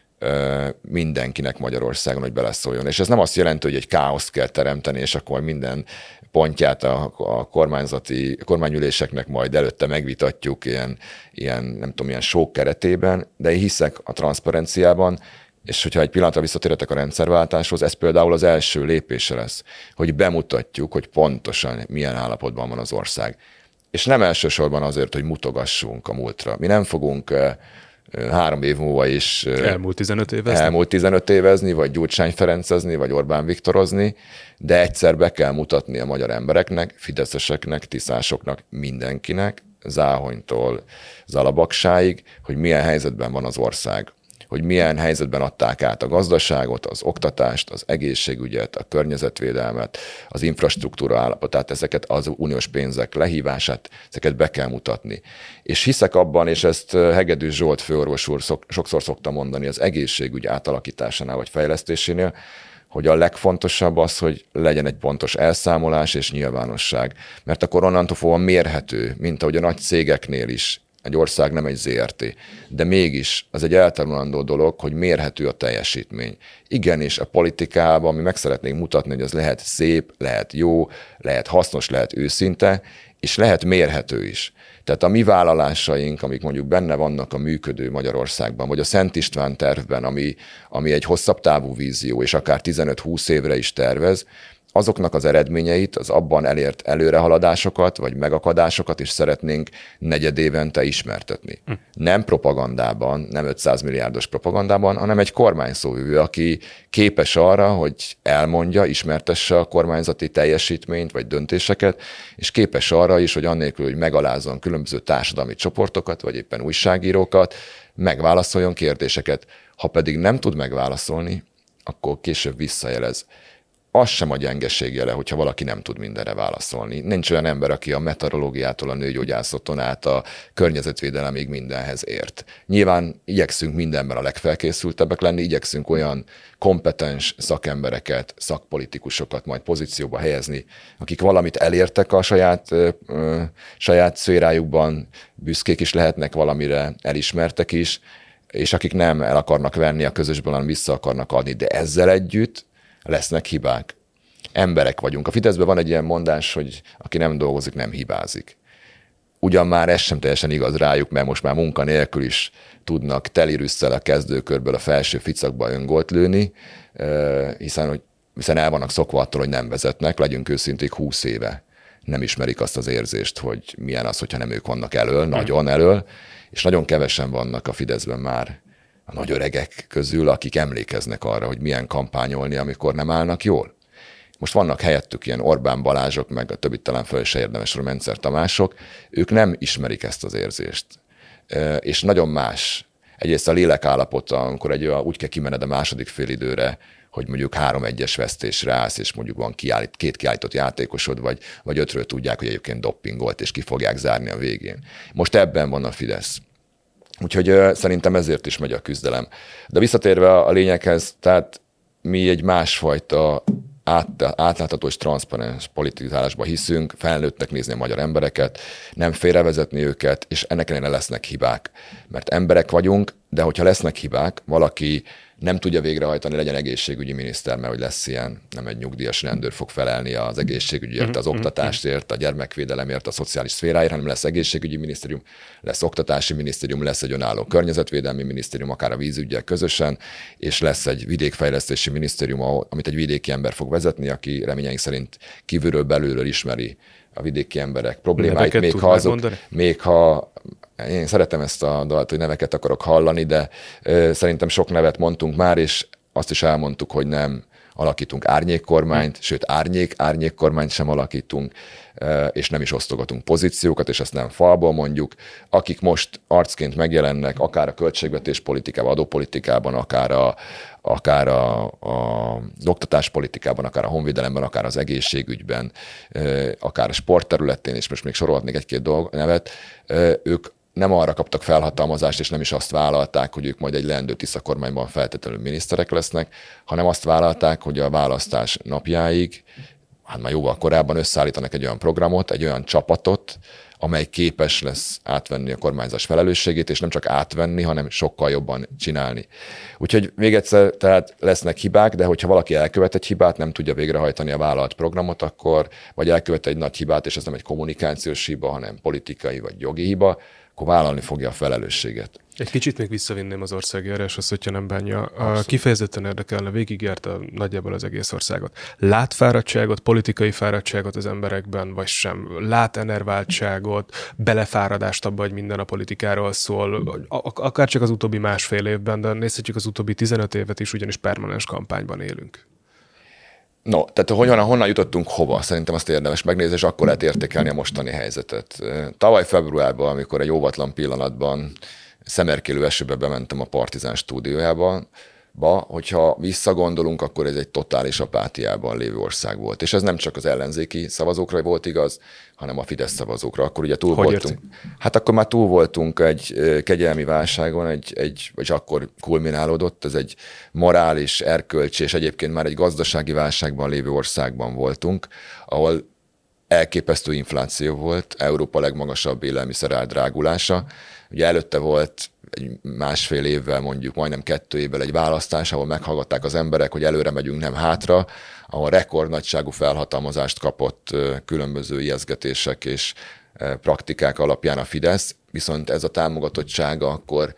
mindenkinek Magyarországon, hogy beleszóljon. És ez nem azt jelenti, hogy egy káoszt kell teremteni, és akkor minden pontját a, a kormányzati kormányüléseknek majd előtte megvitatjuk ilyen, ilyen nem tudom, ilyen show keretében, de én hiszek a transzparenciában, és hogyha egy pillanatra visszatérhetek a rendszerváltáshoz, ez például az első lépése lesz, hogy bemutatjuk, hogy pontosan milyen állapotban van az ország. És nem elsősorban azért, hogy mutogassunk a múltra. Mi nem fogunk három év múlva is elmúlt tizenöt évezni, elmúlt tizenöt évezni, vagy Gyurcsány Ferencezni, vagy Orbán Viktorozni, de egyszer be kell mutatni a magyar embereknek, fideszeseknek, tiszásoknak, mindenkinek, Záhonytól Zalabaksáig, hogy milyen helyzetben van az ország. hogy milyen helyzetben adták át a gazdaságot, az oktatást, az egészségügyet, a környezetvédelmet, az infrastruktúra állapotát, ezeket az uniós pénzek lehívását, ezeket be kell mutatni. És hiszek abban, és ezt Hegedűs Zsolt főorvos úr szok, sokszor szokta mondani az egészségügy átalakításánál vagy fejlesztésénél, hogy a legfontosabb az, hogy legyen egy pontos elszámolás és nyilvánosság. Mert akkor onnantól fogva mérhető, mint ahogy a nagy cégeknél is, egy ország nem egy zé er té, de mégis az egy eltanulandó dolog, hogy mérhető a teljesítmény. Igenis, a politikában mi meg szeretnénk mutatni, hogy az lehet szép, lehet jó, lehet hasznos, lehet őszinte, és lehet mérhető is. Tehát a mi vállalásaink, amik mondjuk benne vannak a működő Magyarországban, vagy a Szent István tervben, ami, ami egy hosszabb távú vízió, és akár tizenöt-húsz évre is tervez, azoknak az eredményeit, az abban elért előrehaladásokat, vagy megakadásokat is szeretnénk negyedévente ismertetni. Hm. Nem propagandában, nem ötszáz milliárdos propagandában, hanem egy kormányszóvivő, aki képes arra, hogy elmondja, ismertesse a kormányzati teljesítményt, vagy döntéseket, és képes arra is, hogy annélkül, hogy megalázzon különböző társadalmi csoportokat, vagy éppen újságírókat, megválaszoljon kérdéseket. Ha pedig nem tud megválaszolni, akkor később visszajelez. Az sem a gyengeség jele, hogyha valaki nem tud mindenre válaszolni. Nincs olyan ember, aki a meteorológiától a nőgyógyászaton át a környezetvédelemig mindenhez ért. Nyilván igyekszünk mindenben a legfelkészültebbek lenni, igyekszünk olyan kompetens szakembereket, szakpolitikusokat majd pozícióba helyezni, akik valamit elértek a saját, ö, saját szférájukban, büszkék is lehetnek valamire, elismertek is, és akik nem el akarnak venni a közösből, hanem vissza akarnak adni, de ezzel együtt lesznek hibák. Emberek vagyunk. A Fideszben van egy ilyen mondás, hogy aki nem dolgozik, nem hibázik. Ugyan már ez sem teljesen igaz rájuk, mert most már munkanélkül is tudnak telirüsszel a kezdőkörből a felső ficakba öngolt lőni, hiszen, hogy, hiszen el vannak szokva attól, hogy nem vezetnek, legyünk őszinték, húsz éve nem ismerik azt az érzést, hogy milyen az, hogyha nem ők vannak elől, hmm. nagyon elől, és nagyon kevesen vannak a Fideszben már a nagy öregek közül, akik emlékeznek arra, hogy milyen kampányolni, amikor nem állnak jól. Most vannak helyettük ilyen Orbán Balázsok, meg a többit talán föl se érdemes, Mencer Tamások, ők nem ismerik ezt az érzést. És nagyon más. Egyrészt a lélek állapota, amikor egy, úgy kell kimened a második félidőre, hogy mondjuk három egyes vesztésre állsz, és mondjuk van kiállít, két kiállított játékosod, vagy, vagy ötről tudják, hogy egyébként doppingolt, és ki fogják zárni a végén. Most ebben van a Fidesz. Úgyhogy uh, szerintem ezért is megy a küzdelem. De visszatérve a lényeghez, tehát mi egy másfajta át, átlátható és transzparens politizálásba hiszünk, felnőttnek nézni a magyar embereket, nem félrevezetni őket, és ennek ellenére lesznek hibák. Mert emberek vagyunk, de hogyha lesznek hibák, valaki nem tudja végrehajtani, legyen egészségügyi miniszter, mert hogy lesz ilyen, nem egy nyugdíjas rendőr fog felelni az egészségügyért, az oktatásért, a gyermekvédelemért, a szociális szféráért, hanem lesz egészségügyi minisztérium, lesz oktatási minisztérium, lesz egy önálló környezetvédelmi minisztérium, akár a vízüggyel közösen, és lesz egy vidékfejlesztési minisztérium, amit egy vidéki ember fog vezetni, aki reményeink szerint kívülről belülről ismeri a vidéki emberek problémáit, még ha, azok, még ha én szeretem ezt a dalt, hogy neveket akarok hallani, de ö, szerintem sok nevet mondtunk már, és azt is elmondtuk, hogy nem alakítunk árnyékkormányt, hmm. sőt árnyék, árnyékkormányt sem alakítunk, ö, és nem is osztogatunk pozíciókat, és ezt nem falból mondjuk. Akik most arcként megjelennek, akár a költségvetés politikában, adópolitikában, akár a akár a, a, az oktatáspolitikában, akár a honvédelemben, akár az egészségügyben, akár a sportterületén, és most még sorolhatnék egy-két dolg, nevet, ők nem arra kaptak felhatalmazást, és nem is azt vállalták, hogy ők majd egy leendő Tisza kormányban feltétlenül miniszterek lesznek, hanem azt vállalták, hogy a választás napjáig, hát már jóval korábban összeállítanak egy olyan programot, egy olyan csapatot, amely képes lesz átvenni a kormányzás felelősségét, és nem csak átvenni, hanem sokkal jobban csinálni. Úgyhogy még egyszer, tehát lesznek hibák, de hogyha valaki elkövet egy hibát, nem tudja végrehajtani a vállalt programot, akkor, vagy elkövet egy nagy hibát, és ez nem egy kommunikációs hiba, hanem politikai vagy jogi hiba, akkor vállalni fogja a felelősséget. Egy kicsit még visszavinném az országjáráshoz, hogyha nem bánja. A kifejezetten érdekelne, végigjárta nagyjából az egész országot. Lát fáradtságot, politikai fáradtságot az emberekben, vagy sem? Lát enerváltságot, belefáradást abba, hogy minden a politikáról szól, akár csak az utóbbi másfél évben, de nézhetjük az utóbbi tizenöt évet is, ugyanis permanens kampányban élünk. No, tehát honnan, honnan jutottunk hova? Szerintem azt érdemes megnézni, és akkor lehet értékelni a mostani helyzetet. Tavaly februárban, amikor egy óvatlan pillanatban szemerkélő esőbe bementem a Partizán stúdiójába, Ba, hogyha visszagondolunk, akkor ez egy totális apátiában lévő ország volt. És ez nem csak az ellenzéki szavazókra volt igaz, hanem a Fidesz szavazókra. Akkor ugye túl Hogy voltunk. Érti? Hát akkor már túl voltunk egy kegyelmi válságon, egy, egy, vagy akkor kulminálódott, ez egy morális, erkölcsi, és egyébként már egy gazdasági válságban lévő országban voltunk, ahol elképesztő infláció volt, Európa legmagasabb élelmiszer árdrágulása. Ugye előtte volt egy másfél évvel, mondjuk majdnem kettő évvel egy választás, ahol meghallgatták az emberek, hogy előre megyünk, nem hátra, ahol rekordnagyságú felhatalmazást kapott különböző ijesztgetések és praktikák alapján a Fidesz, viszont ez a támogatottsága akkor,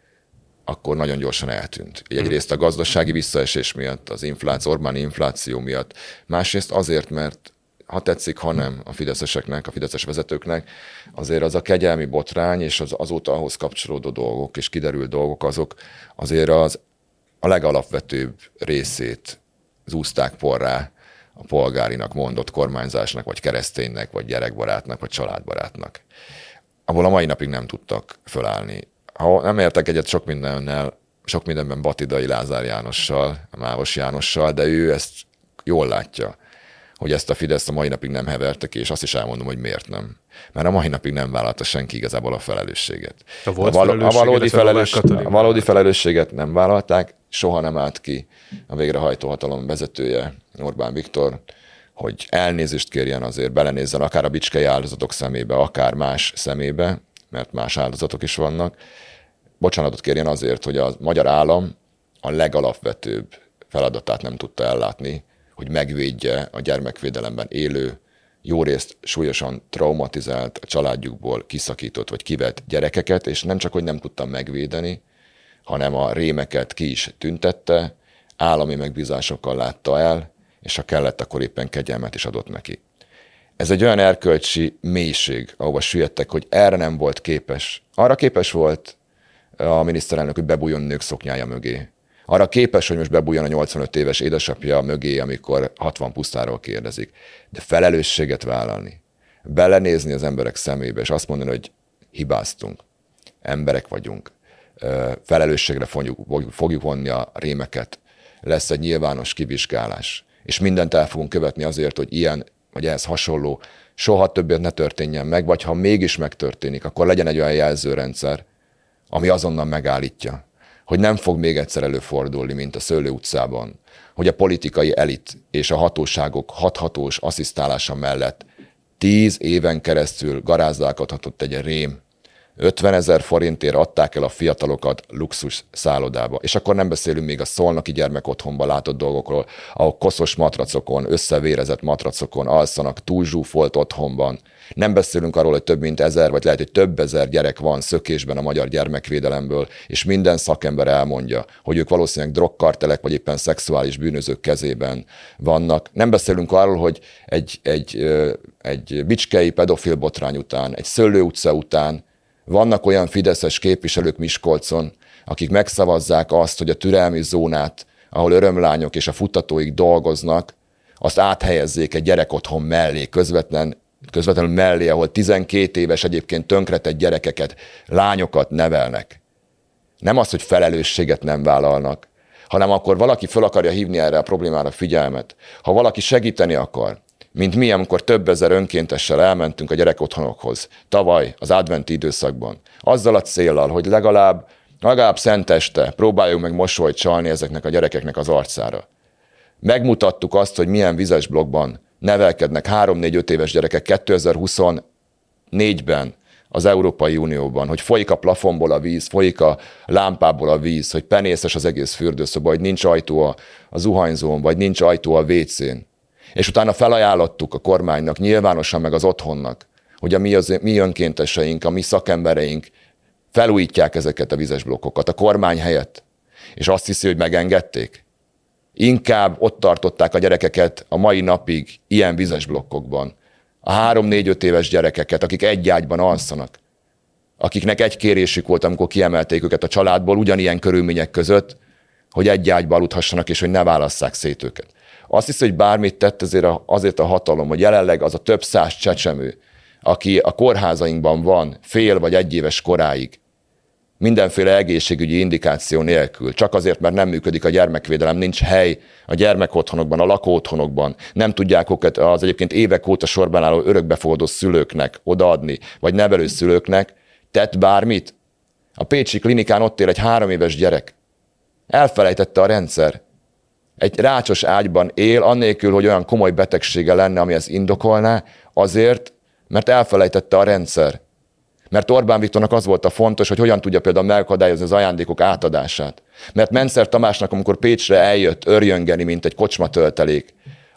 akkor nagyon gyorsan eltűnt. Egyrészt a gazdasági visszaesés miatt, az infláció, Orbáni infláció miatt, másrészt azért, mert ha tetszik, ha nem a fideszeseknek, a fideszes vezetőknek, azért az a kegyelmi botrány és az azóta ahhoz kapcsolódó dolgok és kiderült dolgok, azok azért az a legalapvetőbb részét zúzták porrá a polgárinak mondott kormányzásnak, vagy kereszténynek, vagy gyerekbarátnak, vagy családbarátnak. Ahol a mai napig nem tudtak fölállni. Ha nem értek egyet sok mindennel, sok mindenben Batidai Lázár Jánossal, Mávos Jánossal, de ő ezt jól látja, hogy ezt a Fideszt a mai napig nem heverte ki, és azt is elmondom, hogy miért nem. Mert a mai napig nem vállalta senki igazából a felelősséget. A, a, val- a, valódi, felelős, a valódi felelősséget nem vállalták, soha nem állt ki a végrehajtó hatalom vezetője, Orbán Viktor, hogy elnézést kérjen azért, belenézzen akár a bicskei áldozatok szemébe, akár más szemébe, mert más áldozatok is vannak. Bocsánatot kérjen azért, hogy a magyar állam a legalapvetőbb feladatát nem tudta ellátni, hogy megvédje a gyermekvédelemben élő, jórészt súlyosan traumatizált, a családjukból kiszakított vagy kivett gyerekeket, és nem csak, hogy nem tudtam megvédeni, hanem a rémeket ki is tüntette, állami megbízásokkal látta el, és ha kellett, akkor éppen kegyelmet is adott neki. Ez egy olyan erkölcsi mélység, ahova süllyedtek, hogy erre nem volt képes. Arra képes volt a miniszterelnök, hogy bebújjon nők szoknyája mögé. Arra képes, hogy most bebújjon a nyolcvanöt éves édesapja mögé, amikor hatvan pusztáról kérdezik. De felelősséget vállalni, belenézni az emberek szemébe, és azt mondani, hogy hibáztunk, emberek vagyunk, felelősségre fogjuk, fogjuk vonni a rémeket, lesz egy nyilvános kivizsgálás, és mindent el fogunk követni azért, hogy ilyen, vagy ehhez hasonló soha többet ne történjen meg, vagy ha mégis megtörténik, akkor legyen egy olyan jelzőrendszer, ami azonnal megállítja, hogy nem fog még egyszer előfordulni, mint a Szőlő utcában, hogy a politikai elit és a hatóságok hathatós asszisztálása mellett tíz éven keresztül garázdálkodhatott egy rém, ötvenezer forintért adták el a fiatalokat luxus szállodába. És akkor nem beszélünk még a szolnoki gyermekotthonban látott dolgokról, ahol koszos matracokon, összevérezett matracokon alszanak, túlzsúfolt otthonban. Nem beszélünk arról, hogy több mint ezer, vagy lehet, hogy több ezer gyerek van szökésben a magyar gyermekvédelemből, és minden szakember elmondja, hogy ők valószínűleg drogkartelek, vagy éppen szexuális bűnözők kezében vannak. Nem beszélünk arról, hogy egy, egy, egy bicskei pedofil botrány után, egy Szőlő utca után vannak olyan fideszes képviselők Miskolcon, akik megszavazzák azt, hogy a türelmi zónát, ahol örömlányok és a futtatóik dolgoznak, azt áthelyezzék egy gyerekotthon mellé, közvetlen, közvetlenül mellé, ahol tizenkét éves egyébként tönkretett gyerekeket, lányokat nevelnek. Nem az, hogy felelősséget nem vállalnak, hanem akkor valaki fel akarja hívni erre a problémára figyelmet. Ha valaki segíteni akar, mint mi, amikor több ezer önkéntessel elmentünk a gyerekotthonokhoz tavaly az adventi időszakban, azzal a céllal, hogy legalább, legalább szenteste próbáljuk meg mosolyt csalni ezeknek a gyerekeknek az arcára. Megmutattuk azt, hogy milyen vizes blokkban nevelkednek három-négy-öt éves gyerekek kétezer-huszonnégyben az Európai Unióban, hogy folyik a plafonból a víz, folyik a lámpából a víz, hogy penészes az egész fürdőszoba, hogy nincs ajtó a, a zuhanyzón, vagy nincs ajtó a vécén. És utána felajánlottuk a kormánynak, nyilvánosan meg az otthonnak, hogy a mi, az, mi önkénteseink, a mi szakembereink felújítják ezeket a vizes blokkokat a kormány helyett. És azt hiszi, hogy megengedték. Inkább ott tartották a gyerekeket a mai napig ilyen vizes blokkokban. A három-négy-öt éves gyerekeket, akik egy ágyban alszanak. Akiknek egy kérésük volt, amikor kiemelték őket a családból, ugyanilyen körülmények között, hogy egy ágyban aludhassanak, és hogy ne válasszák szét őket. Azt hiszi, hogy bármit tett azért a, azért a hatalom, hogy jelenleg az a több száz csecsemő, aki a kórházainkban van fél vagy egy éves koráig, mindenféle egészségügyi indikáció nélkül, csak azért, mert nem működik a gyermekvédelem, nincs hely a gyermekotthonokban, a lakóotthonokban, nem tudják őket az egyébként évek óta sorban álló örökbefogadó szülőknek odaadni, vagy nevelőszülőknek, tett bármit? A pécsi klinikán ott él egy három éves gyerek. Elfelejtette a rendszer. Egy rácsos ágyban él, annélkül, hogy olyan komoly betegsége lenne, ami ezt indokolná, azért, mert elfelejtette a rendszer. Mert Orbán Viktornak az volt a fontos, hogy hogyan tudja például megakadályozni az ajándékok átadását. Mert Mencer Tamásnak, amikor Pécsre eljött örjöngeni, mint egy kocsmatöltelék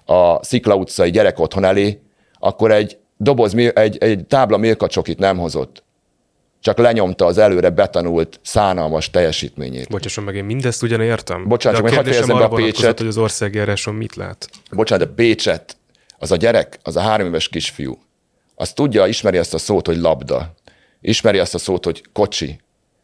a Szikla utcai gyerekotthon elé, akkor egy doboz, egy, egy tábla Milka-csokit nem hozott. Csak lenyomta az előre betanult, szánalmas teljesítményét. Bocsásson meg, én mindezt ugyan értem. Bocsánat, csak hadd fejezem be a Pécset. Hogy az országjáráson mit lát? Bocsánat, de Pécset, az a gyerek, az a három éves kisfiú, az tudja, ismeri azt a szót, hogy labda. Ismeri azt a szót, hogy kocsi,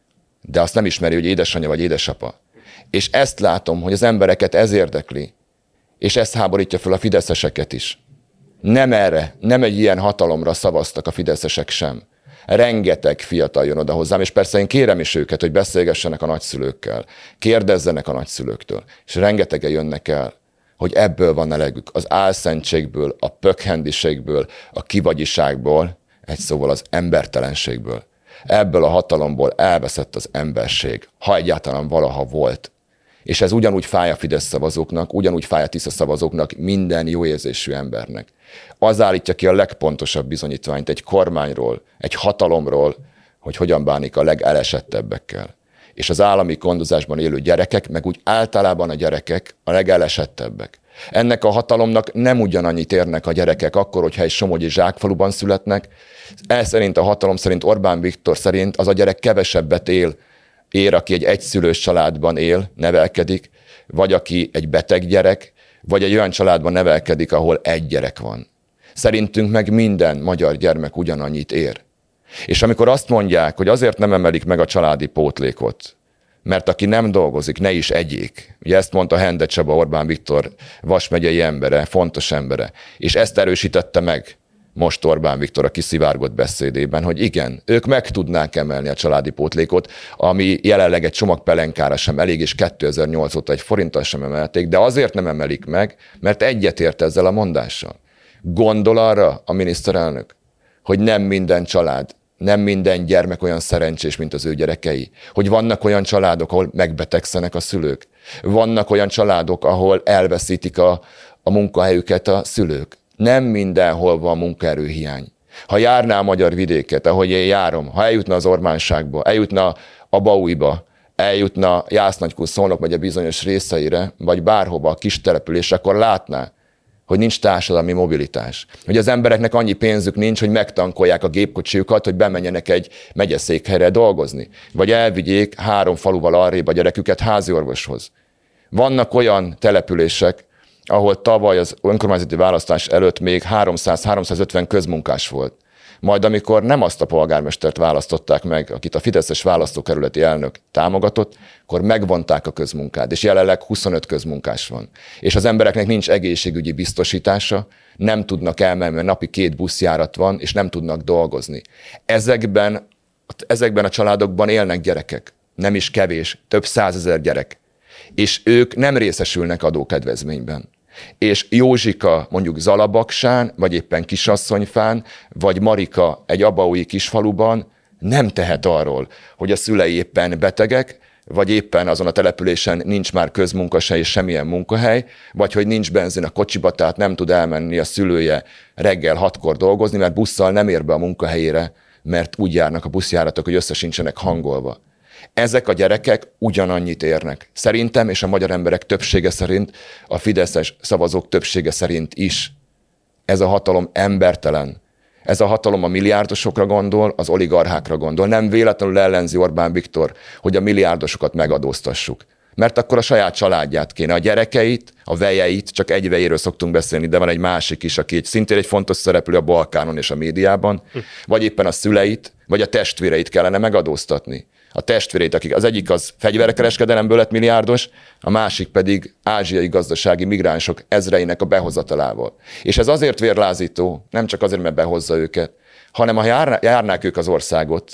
de azt nem ismeri, hogy édesanyja vagy édesapa. És ezt látom, hogy az embereket ez érdekli, és ezt háborítja fel a fideszeseket is. Nem erre, nem egy ilyen hatalomra szavaztak a fideszesek sem. Rengeteg fiatal jön oda hozzám, és persze én kérem is őket, hogy beszélgessenek a nagyszülőkkel, kérdezzenek a nagyszülőktől, és rengetegen jönnek el, hogy ebből van elegük, az álszentségből, a pökhendiségből, a kivagyiságból, egy szóval az embertelenségből. Ebből a hatalomból elveszett az emberség, ha egyáltalán valaha volt. És ez ugyanúgy fáj a Fidesz szavazóknak, ugyanúgy fáj a Tisza szavazóknak, minden jó érzésű embernek. Az állítja ki a legpontosabb bizonyítványt egy kormányról, egy hatalomról, hogy hogyan bánik a legelesettebbekkel. És az állami gondozásban élő gyerekek, meg úgy általában a gyerekek a legelesettebbek. Ennek a hatalomnak nem ugyanannyit érnek a gyerekek akkor, hogyha egy somogyi zsákfaluban születnek. Ez szerint a hatalom szerint, Orbán Viktor szerint az a gyerek kevesebbet él, ér, aki egy egyszülős családban él, nevelkedik, vagy aki egy beteg gyerek, vagy egy olyan családban nevelkedik, ahol egy gyerek van. Szerintünk meg minden magyar gyermek ugyanannyit ér. És amikor azt mondják, hogy azért nem emelik meg a családi pótlékot, mert aki nem dolgozik, ne is egyék. Ugye ezt mondta Hende Csaba, Orbán Viktor Vas megyei embere, fontos embere. És ezt erősítette meg most Orbán Viktor a kiszivárgott beszédében, hogy igen, ők meg tudnák emelni a családi pótlékot, ami jelenleg egy csomag pelenkára sem elég, és kétezer-nyolc óta egy forinttal sem emelték, de azért nem emelik meg, mert egyetért ezzel a mondással. Gondol arra a miniszterelnök, hogy nem minden család, nem minden gyermek olyan szerencsés, mint az ő gyerekei. Hogy vannak olyan családok, ahol megbetegszenek a szülők. Vannak olyan családok, ahol elveszítik a, a munkahelyüket a szülők. Nem mindenhol van munkaerőhiány. Ha járná a magyar vidéket, ahogy én járom, ha eljutna az Ormánságba, eljutna a Baújba, eljutna Jásznagykún, Szolnok megye bizonyos részeire, vagy bárhova a kis településre, akkor látná, hogy nincs társadalmi mobilitás. Hogy az embereknek annyi pénzük nincs, hogy megtankolják a gépkocsiukat, hogy bemenjenek egy megyeszékhelyre dolgozni. Vagy elvigyék három faluval arrébb a gyereküket háziorvoshoz. Vannak olyan települések, ahol tavaly az önkormányzati választás előtt még háromszáz-háromszázötven közmunkás volt. Majd amikor nem azt a polgármestert választották meg, akit a fideszes választókerületi elnök támogatott, akkor megvonták a közmunkát, és jelenleg huszonöt közmunkás van. És az embereknek nincs egészségügyi biztosítása, nem tudnak elmenni, mert napi két buszjárat van, és nem tudnak dolgozni. Ezekben, ezekben a családokban élnek gyerekek, nem is kevés, több százezer gyerek. És ők nem részesülnek adókedvezményben. És Józsika mondjuk Zalabaksán, vagy éppen Kisasszonyfán, vagy Marika egy abaúji kisfaluban nem tehet arról, hogy a szülei éppen betegek, vagy éppen azon a településen nincs már közmunkahely és semmilyen munkahely, vagy hogy nincs benzin a kocsiba, tehát nem tud elmenni a szülője reggel hatkor dolgozni, mert busszal nem ér be a munkahelyére, mert úgy járnak a buszjáratok, hogy össze sincsenek hangolva. Ezek a gyerekek ugyanannyit érnek. Szerintem, és a magyar emberek többsége szerint, a fideszes szavazók többsége szerint is. Ez a hatalom embertelen. Ez a hatalom a milliárdosokra gondol, az oligarchákra gondol. Nem véletlenül ellenzi Orbán Viktor, hogy a milliárdosokat megadóztassuk. Mert akkor a saját családját kéne, a gyerekeit, a vejeit, csak egy vejéről szoktunk beszélni, de van egy másik is, aki szintén egy fontos szereplő a Balkánon és a médiában, vagy éppen a szüleit, vagy a testvéreit kellene megadóztatni. A testvérét, akik az egyik az fegyverkereskedelemből lett milliárdos, a másik pedig ázsiai gazdasági migránsok ezreinek a behozatalával. És ez azért vérlázító, nem csak azért, mert behozza őket, hanem ha járnák ők az országot,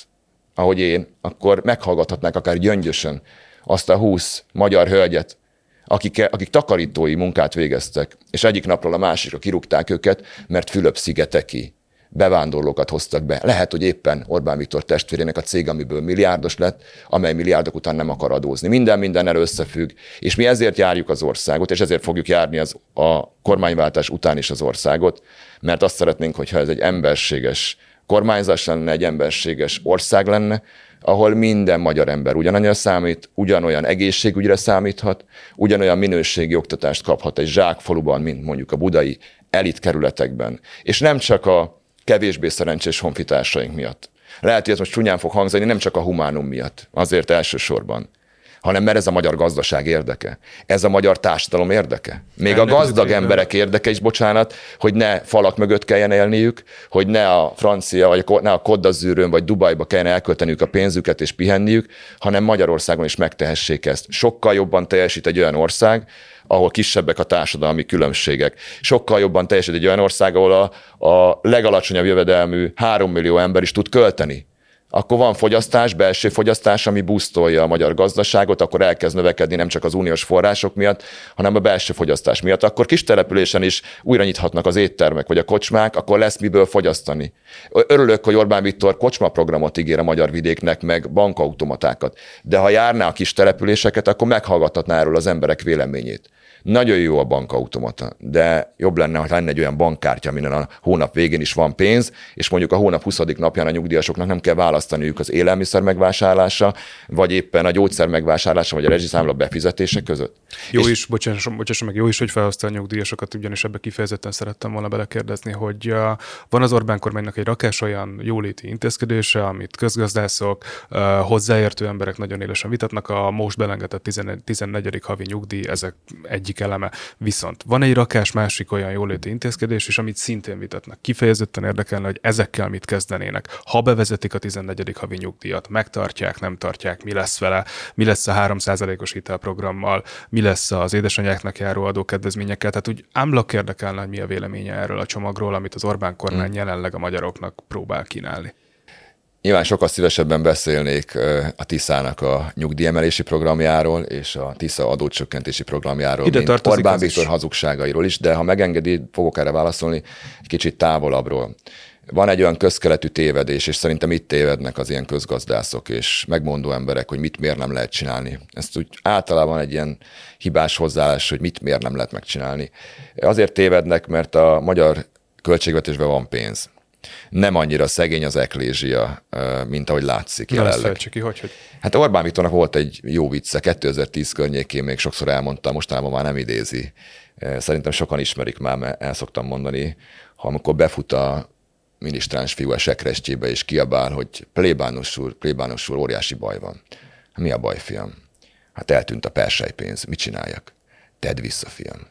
ahogy én, akkor meghallgathatnák akár gyöngyösen azt a húsz magyar hölgyet, akik, akik takarítói munkát végeztek, és egyik napról a másikra kirúgták őket, mert Fülöp-szigeteki bevándorlókat hoztak be. Lehet, hogy éppen Orbán Viktor testvérének a cég, amiből milliárdos lett, amely milliárdok után nem akar adózni. Minden mindennel összefügg, és mi ezért járjuk az országot, és ezért fogjuk járni az, a kormányváltás után is az országot, mert azt szeretnénk, hogyha ez egy emberséges kormányzás lenne, egy emberséges ország lenne, ahol minden magyar ember ugyanannyira számít, ugyanolyan egészségügyre számíthat, ugyanolyan minőségi oktatást kaphat egy zsákfaluban, mint mondjuk a budai elit kerületekben. És nem csak a kevésbé szerencsés honfitársaink miatt. Lehet, hogy ez most csúnyán fog hangzani, nem csak a humánum miatt, azért elsősorban, hanem mert ez a magyar gazdaság érdeke. Ez a magyar társadalom érdeke. Még a gazdag emberek érdeke is, bocsánat, hogy ne falak mögött kelljen élniük, hogy ne a francia, vagy ne a Côte d'Azurön, vagy Dubajba kelljen elkölteniük a pénzüket és pihenniük, hanem Magyarországon is megtehessék ezt. Sokkal jobban teljesít egy olyan ország, ahol kisebbek a társadalmi különbségek. Sokkal jobban teljesít egy olyan ország, ahol a, a legalacsonyabb jövedelmű három millió ember is tud költeni. Akkor van fogyasztás, belső fogyasztás, ami boostolja a magyar gazdaságot, akkor elkezd növekedni nem csak az uniós források miatt, hanem a belső fogyasztás miatt. Akkor kis településen is újra nyithatnak az éttermek vagy a kocsmák, akkor lesz miből fogyasztani. Örülök, hogy Orbán Viktor kocsmaprogramot ígér a magyar vidéknek, meg bankautomatákat. De ha járná a kis településeket, akkor meghallgathatná erről az emberek véleményét. Nagyon jó a bankautomata, de jobb lenne, ha lenne egy olyan bankkártya, amin a hónap végén is van pénz, és mondjuk a hónap huszadik napján a nyugdíjasoknak nem kell választaniuk az élelmiszer megvásárlása, vagy éppen a gyógyszer megvásárlása, vagy a rezsiszámla befizetése között. Jó és... is, bocsánat, bocsánat, meg jó is, hogy felhozta a nyugdíjasokat, ugyanis ebbe kifejezetten szerettem volna belekérdezni, hogy uh, van az Orbán kormánynak egy rakás olyan jóléti intézkedése, amit közgazdászok, uh, hozzáértő emberek nagyon élesen vitatnak, a most belengetett tizennegyedik havi nyugdíj, ezek egy eleme. Viszont van egy rakás másik olyan jóléti intézkedés is, amit szintén vitatnak. Kifejezetten érdekelne, hogy ezekkel mit kezdenének. Ha bevezetik a tizennegyedik havi nyugdíjat, megtartják, nem tartják, mi lesz vele, mi lesz a három százalékos hitelprogrammal, mi lesz az édesanyáknak járó adókedvezményekkel. Tehát úgy ámblak érdekelne, hogy mi a véleménye erről a csomagról, amit az Orbán kormány hmm. jelenleg a magyaroknak próbál kínálni. Nyilván sokkal szívesebben beszélnék a Tiszának a nyugdíjemelési programjáról és a Tisza adócsökkentési programjáról, ide mint Orbán Viktor hazugságairól is, de ha megengedi, fogok erre válaszolni egy kicsit távolabbról. Van egy olyan közkeletű tévedés, és szerintem itt tévednek az ilyen közgazdászok és megmondó emberek, hogy mit miért nem lehet csinálni. Ezt úgy általában egy ilyen hibás hozzáállás, hogy mit miért nem lehet megcsinálni. Azért tévednek, mert a magyar költségvetésben van pénz. Nem annyira szegény az eklézsia, mint ahogy látszik jelenleg. Ki, hogy, hogy? Hát Orbán Viktornak volt egy jó vicce, kétezer-tíz környékén még sokszor elmondta, mostanában már nem idézi. Szerintem sokan ismerik már, mert el szoktam mondani, ha amikor befut a minisztráns fiú a sekrestjébe és kiabál, hogy plébános úr, plébános úr, óriási baj van. Mi a baj, fiam? Hát eltűnt a perselypénz, mit csináljak? Tedd vissza, fiam.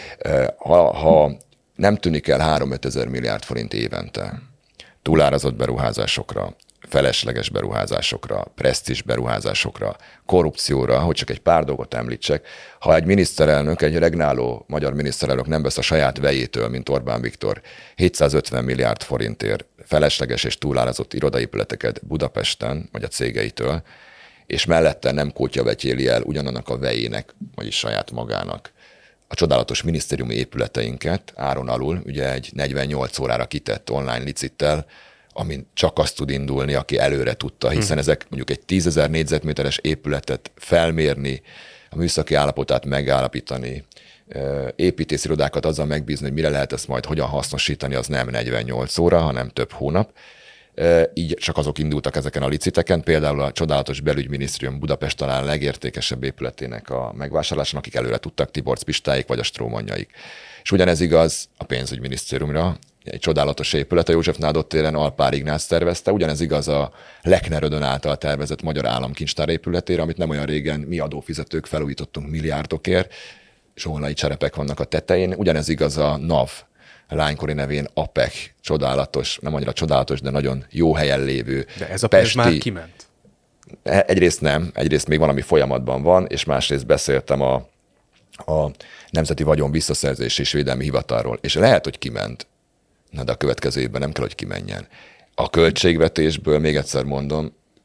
Ha, ha nem tűnik el három-öt ezer milliárd forint évente túlárazott beruházásokra, felesleges beruházásokra, presztízs beruházásokra, korrupcióra, hogy csak egy pár dolgot említsek. Ha egy miniszterelnök, egy regnáló magyar miniszterelnök nem vesz a saját vejétől, mint Orbán Viktor, hétszázötven milliárd forintért felesleges és túlárazott irodaépületeket Budapesten, vagy a cégeitől, és mellette nem kótyavetyéli el ugyanannak a vejének, vagyis saját magának a csodálatos minisztériumi épületeinket áron alul, ugye egy negyvennyolc órára kitett online licittel, amin csak azt tud indulni, aki előre tudta, hiszen ezek mondjuk egy tízezer négyzetméteres épületet felmérni, a műszaki állapotát megállapítani, építészirodákat azzal megbízni, hogy mire lehet ezt majd hogyan hasznosítani, az nem negyvennyolc óra, hanem több hónap. Így csak azok indultak ezeken a liciteken, például a csodálatos belügyminisztérium Budapest talán legértékesebb épületének a megvásárláson, akik előre tudtak, Tiborcs Pistáik vagy a Strómanjaik. És ugyanez igaz a pénzügyminisztériumra, egy csodálatos épület a József Nádot téren Alpár Ignác tervezte, ugyanez igaz a Lechner-Ödön által tervezett Magyar Államkincstár épületére, amit nem olyan régen mi adófizetők felújítottunk milliárdokért, zsolnai cserepek vannak a tetején, ugyanez igaz a NAV, lánykori nevén á pé e cé, csodálatos, nem annyira csodálatos, de nagyon jó helyen lévő. De ez a pénz már kiment? Egyrészt nem, egyrészt még valami folyamatban van, és másrészt beszéltem a, a Nemzeti Vagyon Visszaszerzési és Védelmi Hivatalról, és lehet, hogy kiment, na de a következő évben nem kell, hogy kimenjen. A költségvetésből, még egyszer mondom,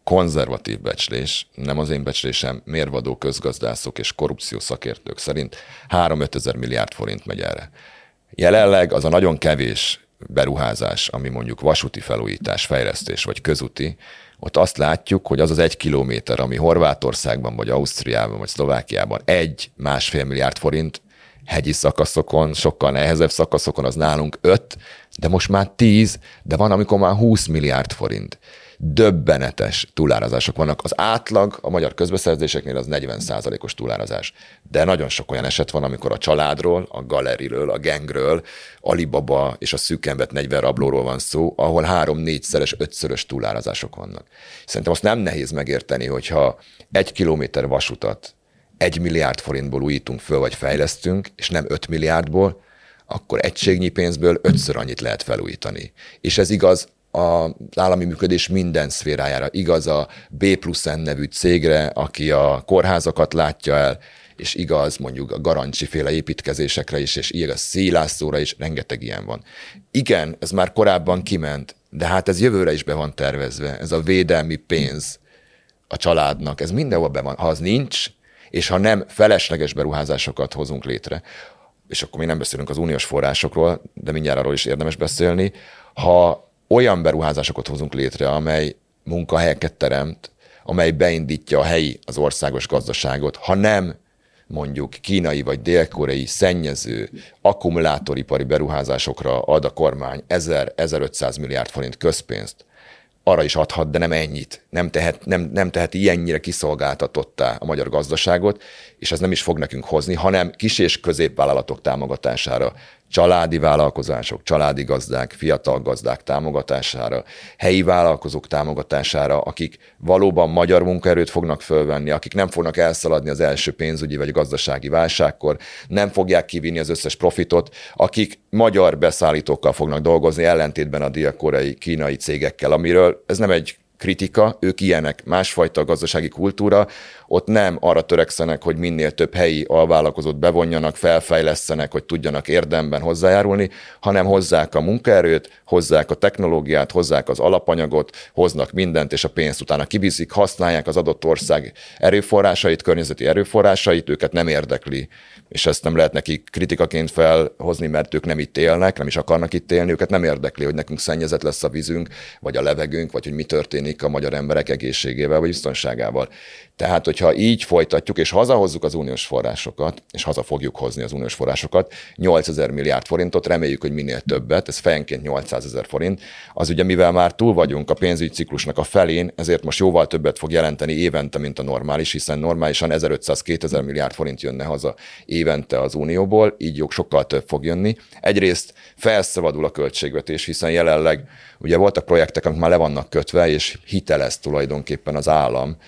konzervatív becslés, nem az én becslésem, mérvadó közgazdászok és korrupció szakértők szerint három-ötezer milliárd forint megy erre. Jelenleg az a nagyon kevés beruházás, ami mondjuk vasúti felújítás, fejlesztés vagy közúti, ott azt látjuk, hogy az az egy kilométer, ami Horvátországban, vagy Ausztriában, vagy Szlovákiában egy, másfél milliárd forint, hegyi szakaszokon, sokkal nehezebb szakaszokon, az nálunk öt, de most már tíz, de van, amikor már húsz milliárd forint. Döbbenetes túlárazások vannak. Az átlag a magyar közbeszerzéseknél az negyven százalékos túlárazás. De nagyon sok olyan eset van, amikor a családról, a galeriről, a gengről, Alibaba és a szűkembet negyven rablóról van szó, ahol három-négyszeres, ötszörös túlárazások vannak. Szerintem azt nem nehéz megérteni, hogyha egy kilométer vasutat egy milliárd forintból újítunk föl, vagy fejlesztünk, és nem öt milliárdból, akkor egységnyi pénzből ötször annyit lehet felújítani. És ez igaz az állami működés minden szférájára. Igaz a B plusz N nevű cégre, aki a kórházakat látja el, és igaz mondjuk a Garancsi féle építkezésekre is, és igaz Szélászlóra is, rengeteg ilyen van. Igen, ez már korábban kiment, de hát ez jövőre is be van tervezve. Ez a védelmi pénz a családnak, ez mindenhol be van. Ha az nincs, és ha nem felesleges beruházásokat hozunk létre, és akkor még nem beszélünk az uniós forrásokról, de mindjárt arról is érdemes beszélni, ha olyan beruházásokat hozunk létre, amely munkahelyeket teremt, amely beindítja a helyi, az országos gazdaságot, ha nem mondjuk kínai vagy dél-koreai szennyező akkumulátoripari beruházásokra ad a kormány ezer-ezerötszáz milliárd forint közpénzt, arra is adhat, de nem ennyit. Nem, tehet, nem, nem teheti ilyennyire kiszolgáltatottá a magyar gazdaságot, és ez nem is fog nekünk hozni, hanem kis- és középvállalatok támogatására, családi vállalkozások, családi gazdák, fiatal gazdák támogatására, helyi vállalkozók támogatására, akik valóban magyar munkaerőt fognak fölvenni, akik nem fognak elszaladni az első pénzügyi vagy gazdasági válságkor, nem fogják kivinni az összes profitot, akik magyar beszállítókkal fognak dolgozni, ellentétben a dél-koreai, kínai cégekkel, amiről ez nem egy kritika, ők ilyenek, másfajta gazdasági kultúra, ott nem arra törekszenek, hogy minél több helyi alvállalkozót bevonjanak, felfejlesztenek, hogy tudjanak érdemben hozzájárulni, hanem hozzák a munkaerőt, hozzák a technológiát, hozzák az alapanyagot, hoznak mindent, és a pénzt utána kiviszik, használják az adott ország erőforrásait, környezeti erőforrásait, őket nem érdekli, és ezt nem lehet nekik kritikaként felhozni, mert ők nem itt élnek, nem is akarnak itt élni, őket nem érdekli, hogy nekünk szennyezett lesz a vízünk, vagy a levegőnk, vagy hogy mi történik a magyar emberek egészségével, vagy biztonságával. Tehát, hogyha így folytatjuk, és hazahozzuk az uniós forrásokat, és haza fogjuk hozni az uniós forrásokat, nyolcezer milliárd forintot, reméljük, hogy minél többet, ez fejenként nyolcszázezer forint, az ugye mivel már túl vagyunk a pénzügyi ciklusnak a felén, ezért most jóval többet fog jelenteni évente, mint a normális, hiszen normálisan ezerötszáz-kétezer milliárd forint jönne haza évente az unióból, így sokkal több fog jönni. Egyrészt felszabadul a költségvetés, hiszen jelenleg ugye voltak projektek, amik már le vannak kötve, és hitelez tulajdonképpen az állam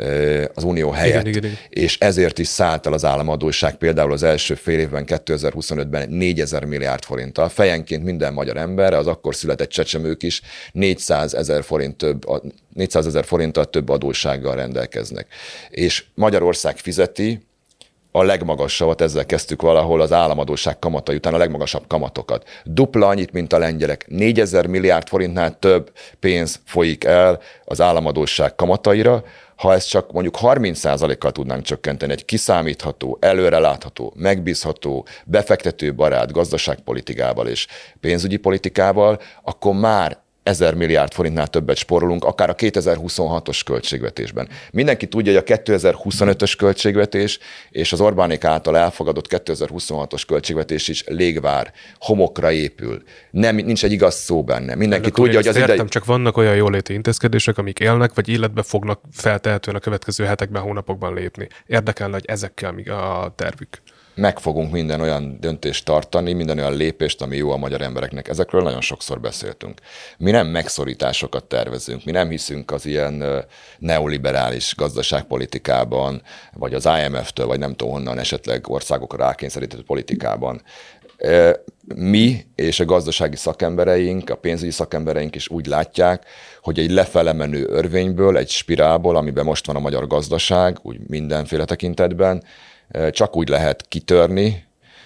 az unió helyett, igen, igen, igen. És ezért is szállt el az államadósság például az első fél évben, kétezer-huszonötben négyezer milliárd forinttal. Fejenként minden magyar ember, az akkor született csecsemők is négyszázezer forint több, négyszázezer forinttal több adóssággal rendelkeznek. És Magyarország fizeti a legmagasabbat, ezzel kezdtük valahol az államadósság kamatai után a legmagasabb kamatokat. Dupla annyit, mint a lengyelek. négyezer milliárd forintnál több pénz folyik el az államadósság kamataira. Ha ezt csak mondjuk harminc százalékkal tudnánk csökkenteni, egy kiszámítható, előrelátható, megbízható, befektetőbarát gazdaságpolitikával és pénzügyi politikával, akkor már ezer milliárd forintnál többet spórolunk, akár a kétezer-huszonhatos költségvetésben. Mindenki tudja, hogy a kétezer-huszonötös költségvetés és az Orbánék által elfogadott kétezer-huszonhatos költségvetés is légvár, homokra épül. Nem, nincs egy igaz szó benne. Mindenki Ennek tudja, hogy az értem, ide... csak vannak olyan jóléti intézkedések, amik élnek, vagy életbe fognak feltehetően a következő hetekben, hónapokban lépni. Érdekelne, hogy ezekkel mi a tervük. Meg fogunk minden olyan döntést tartani, minden olyan lépést, ami jó a magyar embereknek. Ezekről nagyon sokszor beszéltünk. Mi nem megszorításokat tervezünk, mi nem hiszünk az ilyen neoliberális gazdaságpolitikában, vagy az I M F-től, vagy nem tudom honnan esetleg országokra rákényszerített politikában. Mi és a gazdasági szakembereink, a pénzügyi szakembereink is úgy látják, hogy egy lefele menő örvényből, egy spirálból, amiben most van a magyar gazdaság, úgy mindenféle tekintetben, csak úgy lehet kitörni,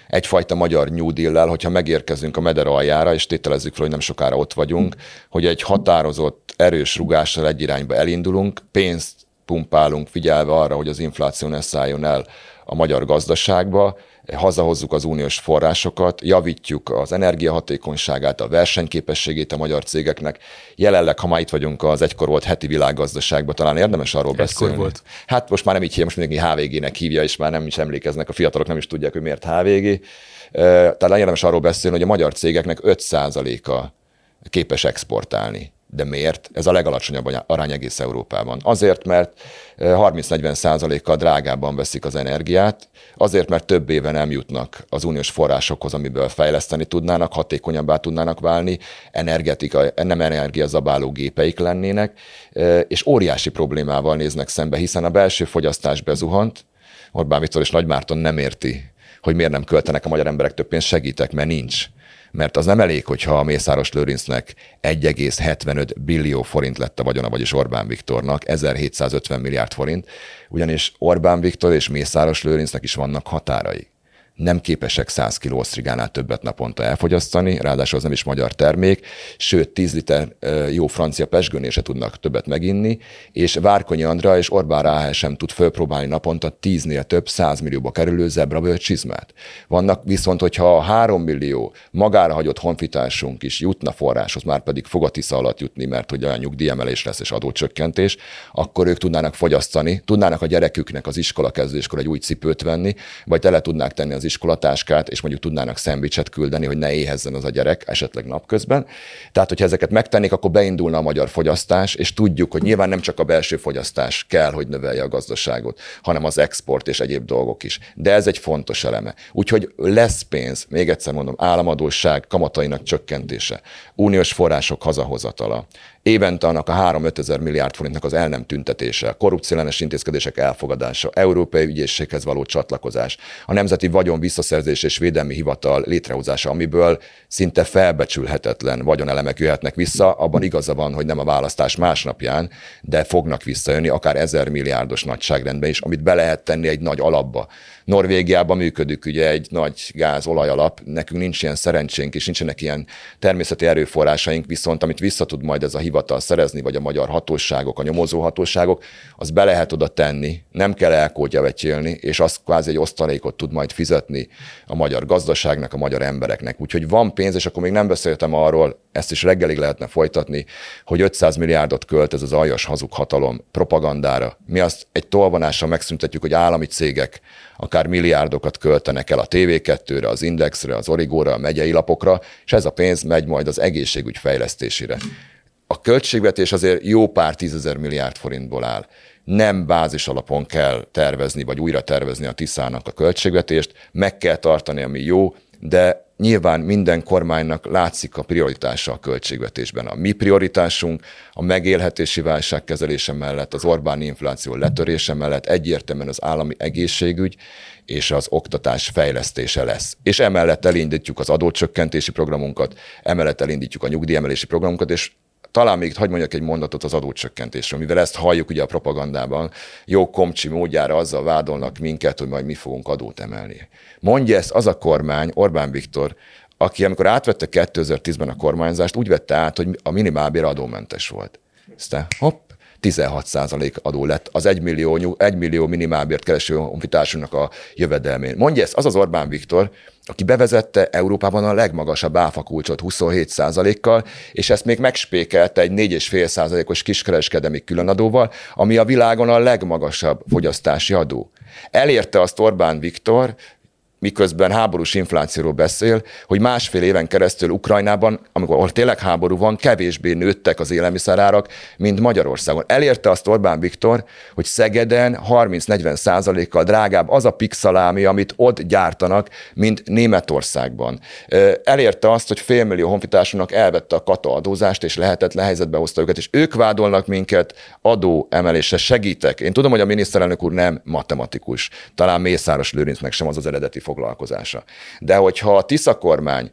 egyfajta magyar New Deal-lel, hogyha megérkezünk a meder aljára, és tételezzük fel, hogy nem sokára ott vagyunk, hogy egy határozott, erős rugással egy irányba elindulunk, pénzt pumpálunk, figyelve arra, hogy az infláció ne szálljon el a magyar gazdaságba, hazahozzuk az uniós forrásokat, javítjuk az energiahatékonyságát, a versenyképességét a magyar cégeknek. Jelenleg, ha már itt vagyunk az egykor volt heti világgazdaságban, talán érdemes arról egykor beszélni. Volt. Hát most már nem így hívja, most mindenki há vé gének hívja, és már nem is emlékeznek, a fiatalok nem is tudják, hogy miért há vé gé. Talán érdemes arról beszélni, hogy a magyar cégeknek öt százaléka képes exportálni. De miért? Ez a legalacsonyabb arány egész Európában. Azért, mert harminc-negyven százalékkal drágábban veszik az energiát, azért, mert több éve nem jutnak az uniós forrásokhoz, amiből fejleszteni tudnának, hatékonyabbá tudnának válni, energetika, nem energiazabáló gépeik lennének, és óriási problémával néznek szembe, hiszen a belső fogyasztás bezuhant, Orbán Viktor és Nagy Márton nem érti, hogy miért nem költenek a magyar emberek több pénzt, segítek, mert nincs. Mert az nem elég, hogyha a Mészáros Lőrincnek egy egész hetvenöt billió forint lett a vagyona, vagyis Orbán Viktornak ezerhétszázötven milliárd forint, ugyanis Orbán Viktor és Mészáros Lőrincnek is vannak határai. Nem képesek száz kiló osztrigánál többet naponta elfogyasztani, ráadásul az nem is magyar termék, sőt tíz liter jó francia pezsgőnél se tudnak többet meginni, és Várkonyi Andra és Orbán Ráhely sem tud fölpróbálni naponta tíznél több száz millióba kerülő zebrabőr csizmát. Vannak viszont, hogyha a három millió magára hagyott honfitársunk is jutna forráshoz, már pedig fog a Tisza alatt jutni, mert hogy olyan nyugdíjemelés lesz és adócsökkentés, akkor ők tudnának fogyasztani, tudnának a gyereküknek az iskola kezdéskor egy új cipőt venni, vagy tele tudnák tenni az iskolatáskát, és mondjuk tudnának szendvicset küldeni, hogy ne éhezzen az a gyerek, esetleg napközben. Tehát, hogyha ezeket megtennék, akkor beindulna a magyar fogyasztás, és tudjuk, hogy nyilván nem csak a belső fogyasztás kell, hogy növelje a gazdaságot, hanem az export és egyéb dolgok is. De ez egy fontos eleme. Úgyhogy lesz pénz, még egyszer mondom, államadósság kamatainak csökkentése, uniós források hazahozatala, évente annak a három-öt ezer milliárd forintnak az el nem tüntetése, korrupcióellenes intézkedések elfogadása, európai ügyészséghez való csatlakozás, a Nemzeti Vagyon Visszaszerzés és Védelmi Hivatal létrehozása, amiből szinte felbecsülhetetlen vagyonelemek jöhetnek vissza, abban igaza van, hogy nem a választás másnapján, de fognak visszajönni, akár ezer milliárdos nagyságrendben is, amit be lehet tenni egy nagy alapba. Norvégiában működik ugye egy nagy gáz olajalap, nekünk nincs ilyen szerencsénk, és nincsenek ilyen természeti erőforrásaink, viszont amit vissza tud majd ez a hivatal szerezni, vagy a magyar hatóságok, a nyomozó hatóságok, az be lehet oda tenni, nem kell elkódja vetyélni, és az kvázi egy osztalékot tud majd fizetni a magyar gazdaságnak, a magyar embereknek. Úgyhogy van pénz, és akkor még nem beszéltem arról, ezt is reggelig lehetne folytatni, hogy ötszáz milliárdot költ ez az aljas hazug hatalom propagandára. Mi azt egy tolvonással megszüntetjük, hogy állami cégek akár milliárdokat költenek el a té vé kettőre, az Indexre, az Origóra, a megyei lapokra, és ez a pénz megy majd az egészségügy fejlesztésére. A költségvetés azért jó pár tízezer milliárd forintból áll. Nem bázis alapon kell tervezni, vagy újra tervezni a Tiszának a költségvetést, meg kell tartani, ami jó, de nyilván minden kormánynak látszik a prioritása a költségvetésben. A mi prioritásunk a megélhetési válság kezelése mellett, az Orbáni infláció letörése mellett egyértelműen az állami egészségügy és az oktatás fejlesztése lesz. És emellett elindítjuk az adócsökkentési programunkat, emellett elindítjuk a nyugdíjemelési programunkat, és talán még hadd mondjak egy mondatot az adócsökkentésről, mivel ezt halljuk ugye a propagandában, jó komcsi módjára azzal vádolnak minket, hogy majd mi fogunk adót emelni. Mondja ezt az a kormány, Orbán Viktor, aki amikor átvette kétezer-tízben a kormányzást, úgy vette át, hogy a minimálbér adómentes volt. Aztán hopp, tizenhat százalék adó lett az egymillió, egymillió minimálbért kereső honfitársunknak a jövedelmén. Mondja ezt az az Orbán Viktor, aki bevezette Európában a legmagasabb áfakulcsot huszonhét százalékkal, és ezt még megspékelte egy négy egész öt százalékos kiskereskedelmi különadóval, ami a világon a legmagasabb fogyasztási adó. Elérte azt Orbán Viktor, miközben háborús inflációról beszél, hogy másfél éven keresztül Ukrajnában, amikor tényleg háború van, kevésbé nőttek az élelmiszerárak, mint Magyarországon. Elérte azt Orbán Viktor, hogy Szegeden harminc-negyven százalékkal drágább az a pixalámi, amit ott gyártanak, mint Németországban. Elérte azt, hogy félmillió honfitársunknak elvette a kata adózást, és lehetetlen helyzetbe hozta őket, és ők vádolnak minket adó emelésre. Segítek. Én tudom, hogy a miniszterelnök úr nem matematikus. Talán Mészáros Lőrincnek sem az az eredeti foglalkozása. De hogyha a Tisza kormány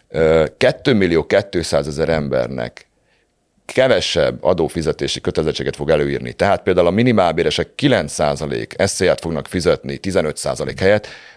két millió kétszázezer embernek kevesebb adófizetési kötelezettséget fog előírni, tehát például a minimálbéresek kilenc százalék eszélyát fognak fizetni tizenöt százalék helyett,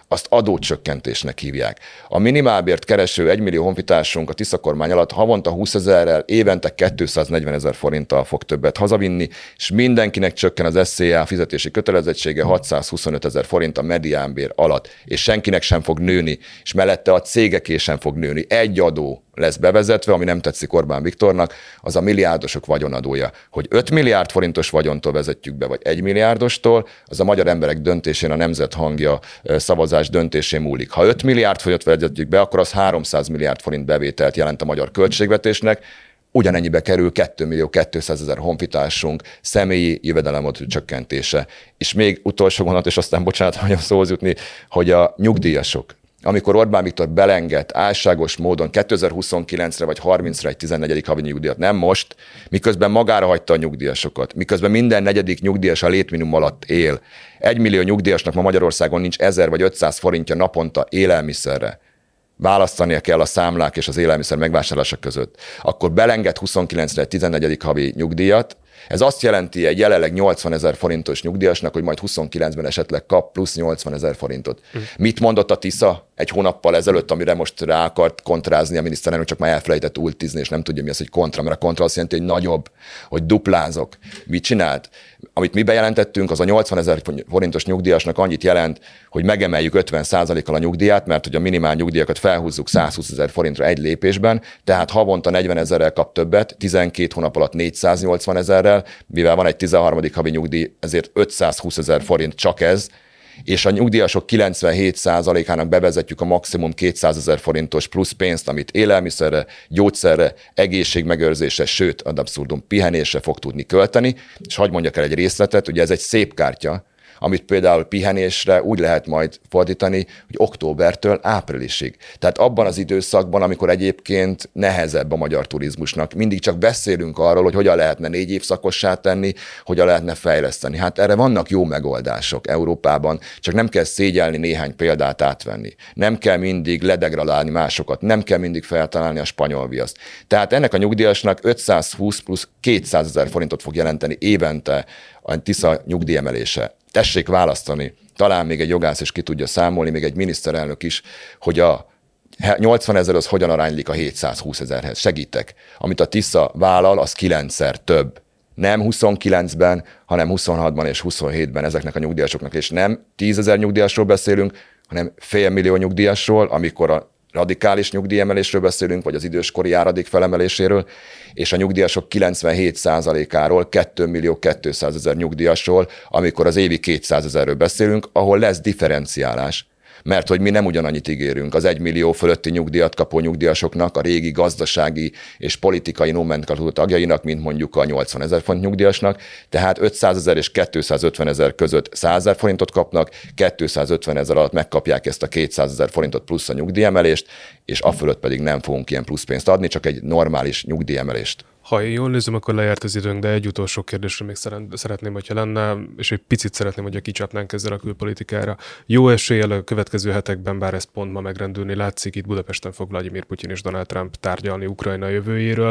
azt adócsökkentésnek hívják. A minimálbért kereső egymillió honfitársunk a Tisza kormány alatt havonta húszezerrel, évente kétszáznegyvenezer forinttal fog többet hazavinni, és mindenkinek csökken az es zé á fizetési kötelezettsége hatszázhuszonötezer forint a mediánbér alatt, és senkinek sem fog nőni, és mellette a cégeké sem fog nőni. Egy adó lesz bevezetve, ami nem tetszik Orbán Viktornak, az a milliárdosok vagyonadója. Hogy öt milliárd forintos vagyontól vezetjük be, vagy egy milliárdostól, az a magyar emberek döntésén, a nemzet hangja szavazás döntésén múlik. Ha öt milliárd forintot vezetjük be, akkor az háromszáz milliárd forint bevételt jelent a magyar költségvetésnek, ugyanennyibe kerül két millió kétszázezer honfitársunk személyi jövedelemadó csökkentése. És még utolsó gondolat, és aztán bocsánat, hogy szóhoz jutni, hogy a nyugdíjasok, amikor Orbán Viktor belengett álságos módon kétezer-huszonkilencre vagy harmincra egy tizennegyedik havi nyugdíjat, nem most, miközben magára hagyta a nyugdíjasokat, miközben minden negyedik nyugdíjas a létminimum alatt él. Egy millió nyugdíjasnak ma Magyarországon nincs ezer vagy ötszáz forintja naponta élelmiszerre. Választania kell a számlák és az élelmiszer megvásárlása között. Akkor belenged huszonkilencre egy tizennegyedik havi nyugdíjat. Ez azt jelenti egy jelenleg nyolcvanezer forintos nyugdíjasnak, hogy majd huszonkilencben esetleg kap plusz nyolcvanezer forintot. Mm. Mit mondott a Tisza egy hónappal ezelőtt, amire most rá akart kontrázni a miniszterelnök, csak már elfelejtett ultizni, és nem tudja, mi az, hogy kontra, mert a kontra azt jelenti, hogy nagyobb, hogy duplázok. Mit csinált? Amit mi bejelentettünk, az a nyolcvanezer forintos nyugdíjasnak annyit jelent, hogy megemeljük ötven százalékkal a nyugdíjat, mert hogy a minimál nyugdíjakat felhúzzuk százhúszezer forintra egy lépésben, tehát havonta negyvenezerrel kap többet, tizenkét hónap alatt négyszáznyolcvanezerrel, mivel van egy tizenharmadik havi nyugdíj, ezért ötszázhúszezer forint csak ez, és a nyugdíjasok kilencvenhét százalékának bevezetjük a maximum kétszázezer forintos plusz pénzt, amit élelmiszerre, gyógyszerre, egészségmegőrzésre, sőt, ad abszurdum pihenésre fog tudni költeni. És hadd mondjak el egy részletet, ugye ez egy szép kártya, amit például pihenésre úgy lehet majd fordítani, hogy októbertől áprilisig. Tehát abban az időszakban, amikor egyébként nehezebb a magyar turizmusnak, mindig csak beszélünk arról, hogy hogyan lehetne négy évszakossá tenni, hogyan lehetne fejleszteni. Hát erre vannak jó megoldások Európában, csak nem kell szégyelni néhány példát átvenni. Nem kell mindig ledegradálni másokat, nem kell mindig feltalálni a spanyol viaszt. Tehát ennek a nyugdíjasnak ötszázhúsz plusz kétszázezer forintot fog jelenteni évente a Tisza nyugdíjemelése. Tessék választani, talán még egy jogász is ki tudja számolni, még egy miniszterelnök is, hogy a nyolcvanezer az hogyan aránylik a hétszázhúszezerhez. Segítek. Amit a Tisza vállal, az kilencszer több. Nem huszonkilencben, hanem huszonhatban és huszonhétben ezeknek a nyugdíjasoknak, és nem tízezer nyugdíjasról beszélünk, hanem félmillió nyugdíjasról, amikor a radikális nyugdíjemelésről beszélünk, vagy az időskori járadék felemeléséről, és a nyugdíjasok kilencvenhét százalékáról, két millió kétszázezer nyugdíjasról, amikor az évi kétszázezerről beszélünk, ahol lesz differenciálás. Mert hogy mi nem ugyanannyit ígérünk az egymillió fölötti nyugdíjat kapó nyugdíjasoknak, a régi gazdasági és politikai nomenklatúra tagjainak, mint mondjuk a nyolcvanezer forint nyugdíjasnak, tehát ötszázezer és kétszázötvenezer között százezer forintot kapnak, kétszázötvenezer alatt megkapják ezt a kétszázezer forintot plusz a nyugdíjemelést, és afölött pedig nem fogunk ilyen plusz pénzt adni, csak egy normális nyugdíjemelést. Ha én jól nézem, akkor lejárt az időnk, de egy utolsó kérdésre még szeretném, hogyha lenne, és egy picit szeretném, hogyha kicsapnánk ezzel a külpolitikára. Jó eséllyel a következő hetekben, bár ez pont ma megrendülni látszik, itt Budapesten fog Vladimir Putyin és Donald Trump tárgyalni Ukrajna jövőjéről,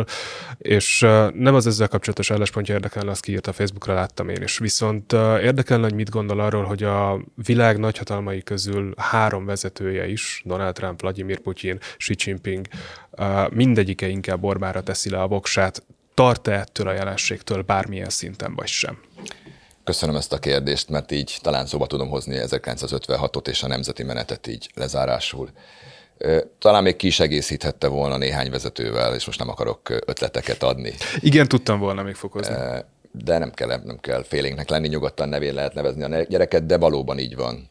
és nem az ezzel kapcsolatos álláspontja érdekelne, azt kiírt a Facebookra, láttam én is. Viszont érdekelne, hogy mit gondol arról, hogy a világ nagyhatalmai közül három vezetője is, Donald Trump, Vladimir Putyin, Xi Jinping, mindegyike inkább Orbánra teszi le a voksát. Tart-e ettől a jelenségtől bármilyen szinten, vagy sem? Köszönöm ezt a kérdést, mert így talán szóba tudom hozni ezerkilencszázötvenhatot és a nemzeti menetet így lezárásul. Talán még ki is egészíthette volna néhány vezetővel, és most nem akarok ötleteket adni. Igen, tudtam volna még fokozni. De nem kell, nem kell félénknek lenni, nyugodtan nevén lehet nevezni a gyereket, de valóban így van.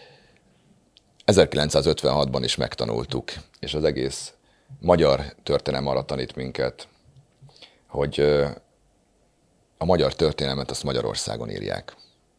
ezerkilencszázötvenhatban is megtanultuk, és az egész magyar történelem arra tanít minket, hogy a magyar történelmet azt Magyarországon írják.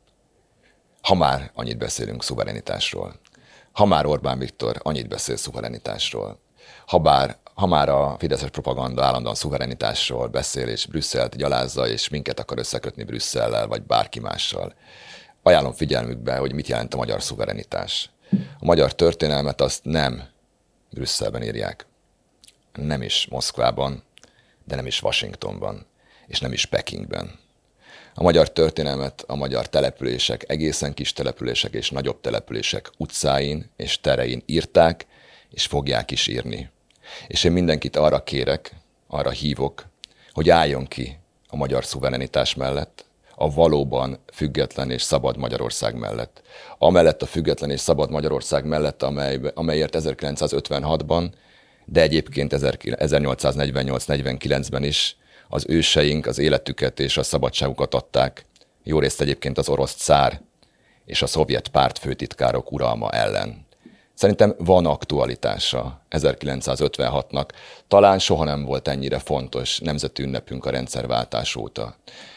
Ha már annyit beszélünk szuverenitásról, ha már Orbán Viktor annyit beszél szuverenitásról, ha, bár, ha már a fideszes propaganda állandóan szuverenitásról beszél, és Brüsszelt gyalázza, és minket akar összekötni Brüsszellel, vagy bárki mással, ajánlom figyelmükbe, hogy mit jelent a magyar szuverenitás. A magyar történelmet azt nem Brüsszelben írják, nem is Moszkvában, de nem is Washingtonban, és nem is Pekingben. A magyar történelmet a magyar települések, egészen kis települések és nagyobb települések utcáin és terein írták, és fogják is írni. És én mindenkit arra kérek, arra hívok, hogy álljon ki a magyar szuverenitás mellett, a valóban független és szabad Magyarország mellett. Amellett a független és szabad Magyarország mellett, amely, amelyért ezerkilencszázötvenhatban, de egyébként ezernyolcszáznegyvennyolc negyvenkilencben is az őseink az életüket és a szabadságukat adták, jó részt egyébként az orosz cár és a szovjet pártfőtitkárok uralma ellen. Szerintem van aktualitása ezerkilencszázötvenhatnak, talán soha nem volt ennyire fontos nemzeti ünnepünk a rendszerváltás óta.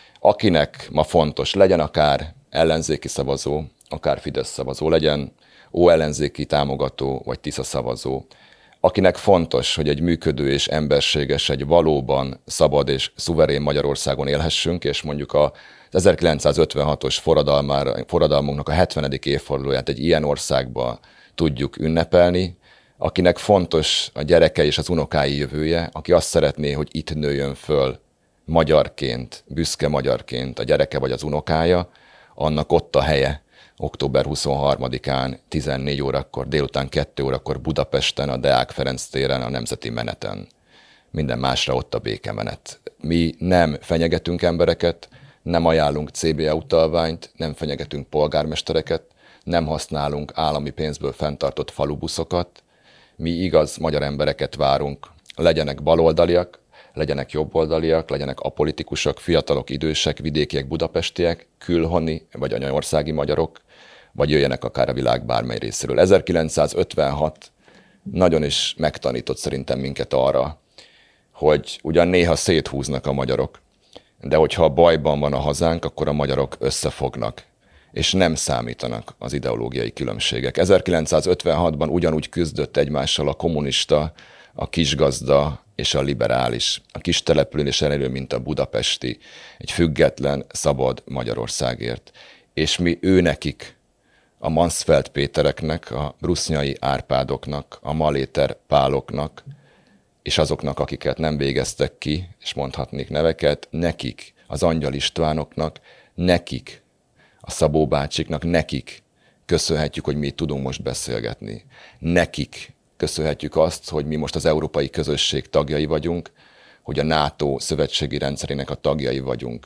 Akinek ma fontos, legyen akár ellenzéki szavazó, akár Fidesz szavazó, legyen óellenzéki támogató vagy Tisza szavazó, akinek fontos, hogy egy működő és emberséges, egy valóban szabad és szuverén Magyarországon élhessünk, és mondjuk az ezerkilencszázötvenhatos forradalmunknak a hetvenedik évfordulóját egy ilyen országba tudjuk ünnepelni, akinek fontos a gyereke és az unokái jövője, aki azt szeretné, hogy itt nőjön föl magyarként, büszke magyarként a gyereke vagy az unokája, annak ott a helye október huszonharmadikán tizennégy órakor, délután kettő órakor Budapesten, a Deák Ferenc téren, a Nemzeti Meneten. Minden másra ott a békemenet. Mi nem fenyegetünk embereket, nem ajánlunk cé bé á utalványt, nem fenyegetünk polgármestereket, nem használunk állami pénzből fenntartott falubuszokat. Mi igaz magyar embereket várunk, legyenek baloldaliak, legyenek jobboldaliak, legyenek apolitikusok, fiatalok, idősek, vidékiek, budapestiek, külhoni vagy anyaországi magyarok, vagy jöjjenek akár a világ bármely részéről. ezerkilencszázötvenhat nagyon is megtanított szerintem minket arra, hogy ugyan néha széthúznak a magyarok, de hogyha bajban van a hazánk, akkor a magyarok összefognak, és nem számítanak az ideológiai különbségek. ezerkilencszázötvenhatban ugyanúgy küzdött egymással a kommunista, a kisgazda és a liberális, a kis település elérő, mint a budapesti, egy független, szabad Magyarországért. És mi őnekik, a Mansfeld Pétereknek, a Brusznyai Árpádoknak, a Maléter Páloknak, és azoknak, akiket nem végeztek ki, és mondhatnék neveket, nekik, az Angyal Istvánoknak, nekik, a Szabó bácsiknak, nekik köszönhetjük, hogy mi tudunk most beszélgetni. Nekik köszönhetjük azt, hogy mi most az európai közösség tagjai vagyunk, hogy a NATO szövetségi rendszerének a tagjai vagyunk.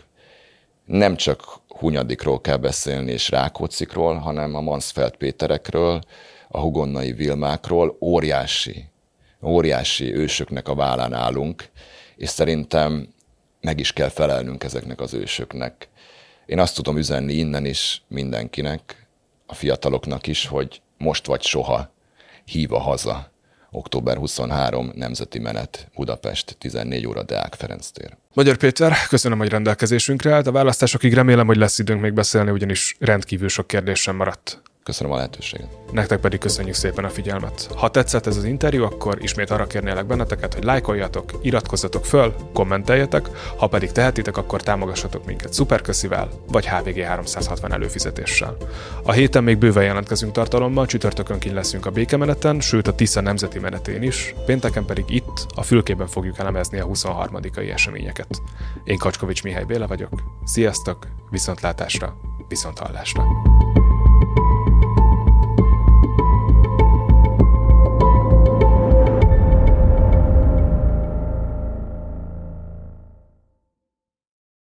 Nem csak Hunyadikról kell beszélni és Rákóczikról, hanem a Mansfeld Péterekről, a Hugonnai Vilmákról, óriási, óriási ősöknek a vállán állunk, és szerintem meg is kell felelnünk ezeknek az ősöknek. Én azt tudom üzenni innen is mindenkinek, a fiataloknak is, hogy most vagy soha, hív a haza. október huszonharmadika Nemzeti Menet, Budapest, tizennégy óra, Deák Ferenc tér. Magyar Péter, köszönöm, hogy rendelkezésünkre állt. A választásokig remélem, hogy lesz időnk még beszélni, ugyanis rendkívül sok kérdés sem maradt. Köszönöm a lehetőséget. Nektek pedig köszönjük szépen a figyelmet. Ha tetszett ez az interjú, akkor ismét arra kérnélek benneteket, hogy lájkoljatok, iratkozzatok föl, kommenteljetek, ha pedig tehetitek, akkor támogassatok minket szuperköszivel, vagy há vé gé háromszázhatvan előfizetéssel. A héten még bőven jelentkezünk tartalommal, csütörtökön leszünk a Békemeneten, sőt a Tisza Nemzeti Menetén is, pénteken pedig itt, a Fülkében fogjuk elemezni a huszonharmadikai eseményeket. Én Kacskovics Mihály Béla vagyok, sziasztok, viszontlátásra, viszonthallásra.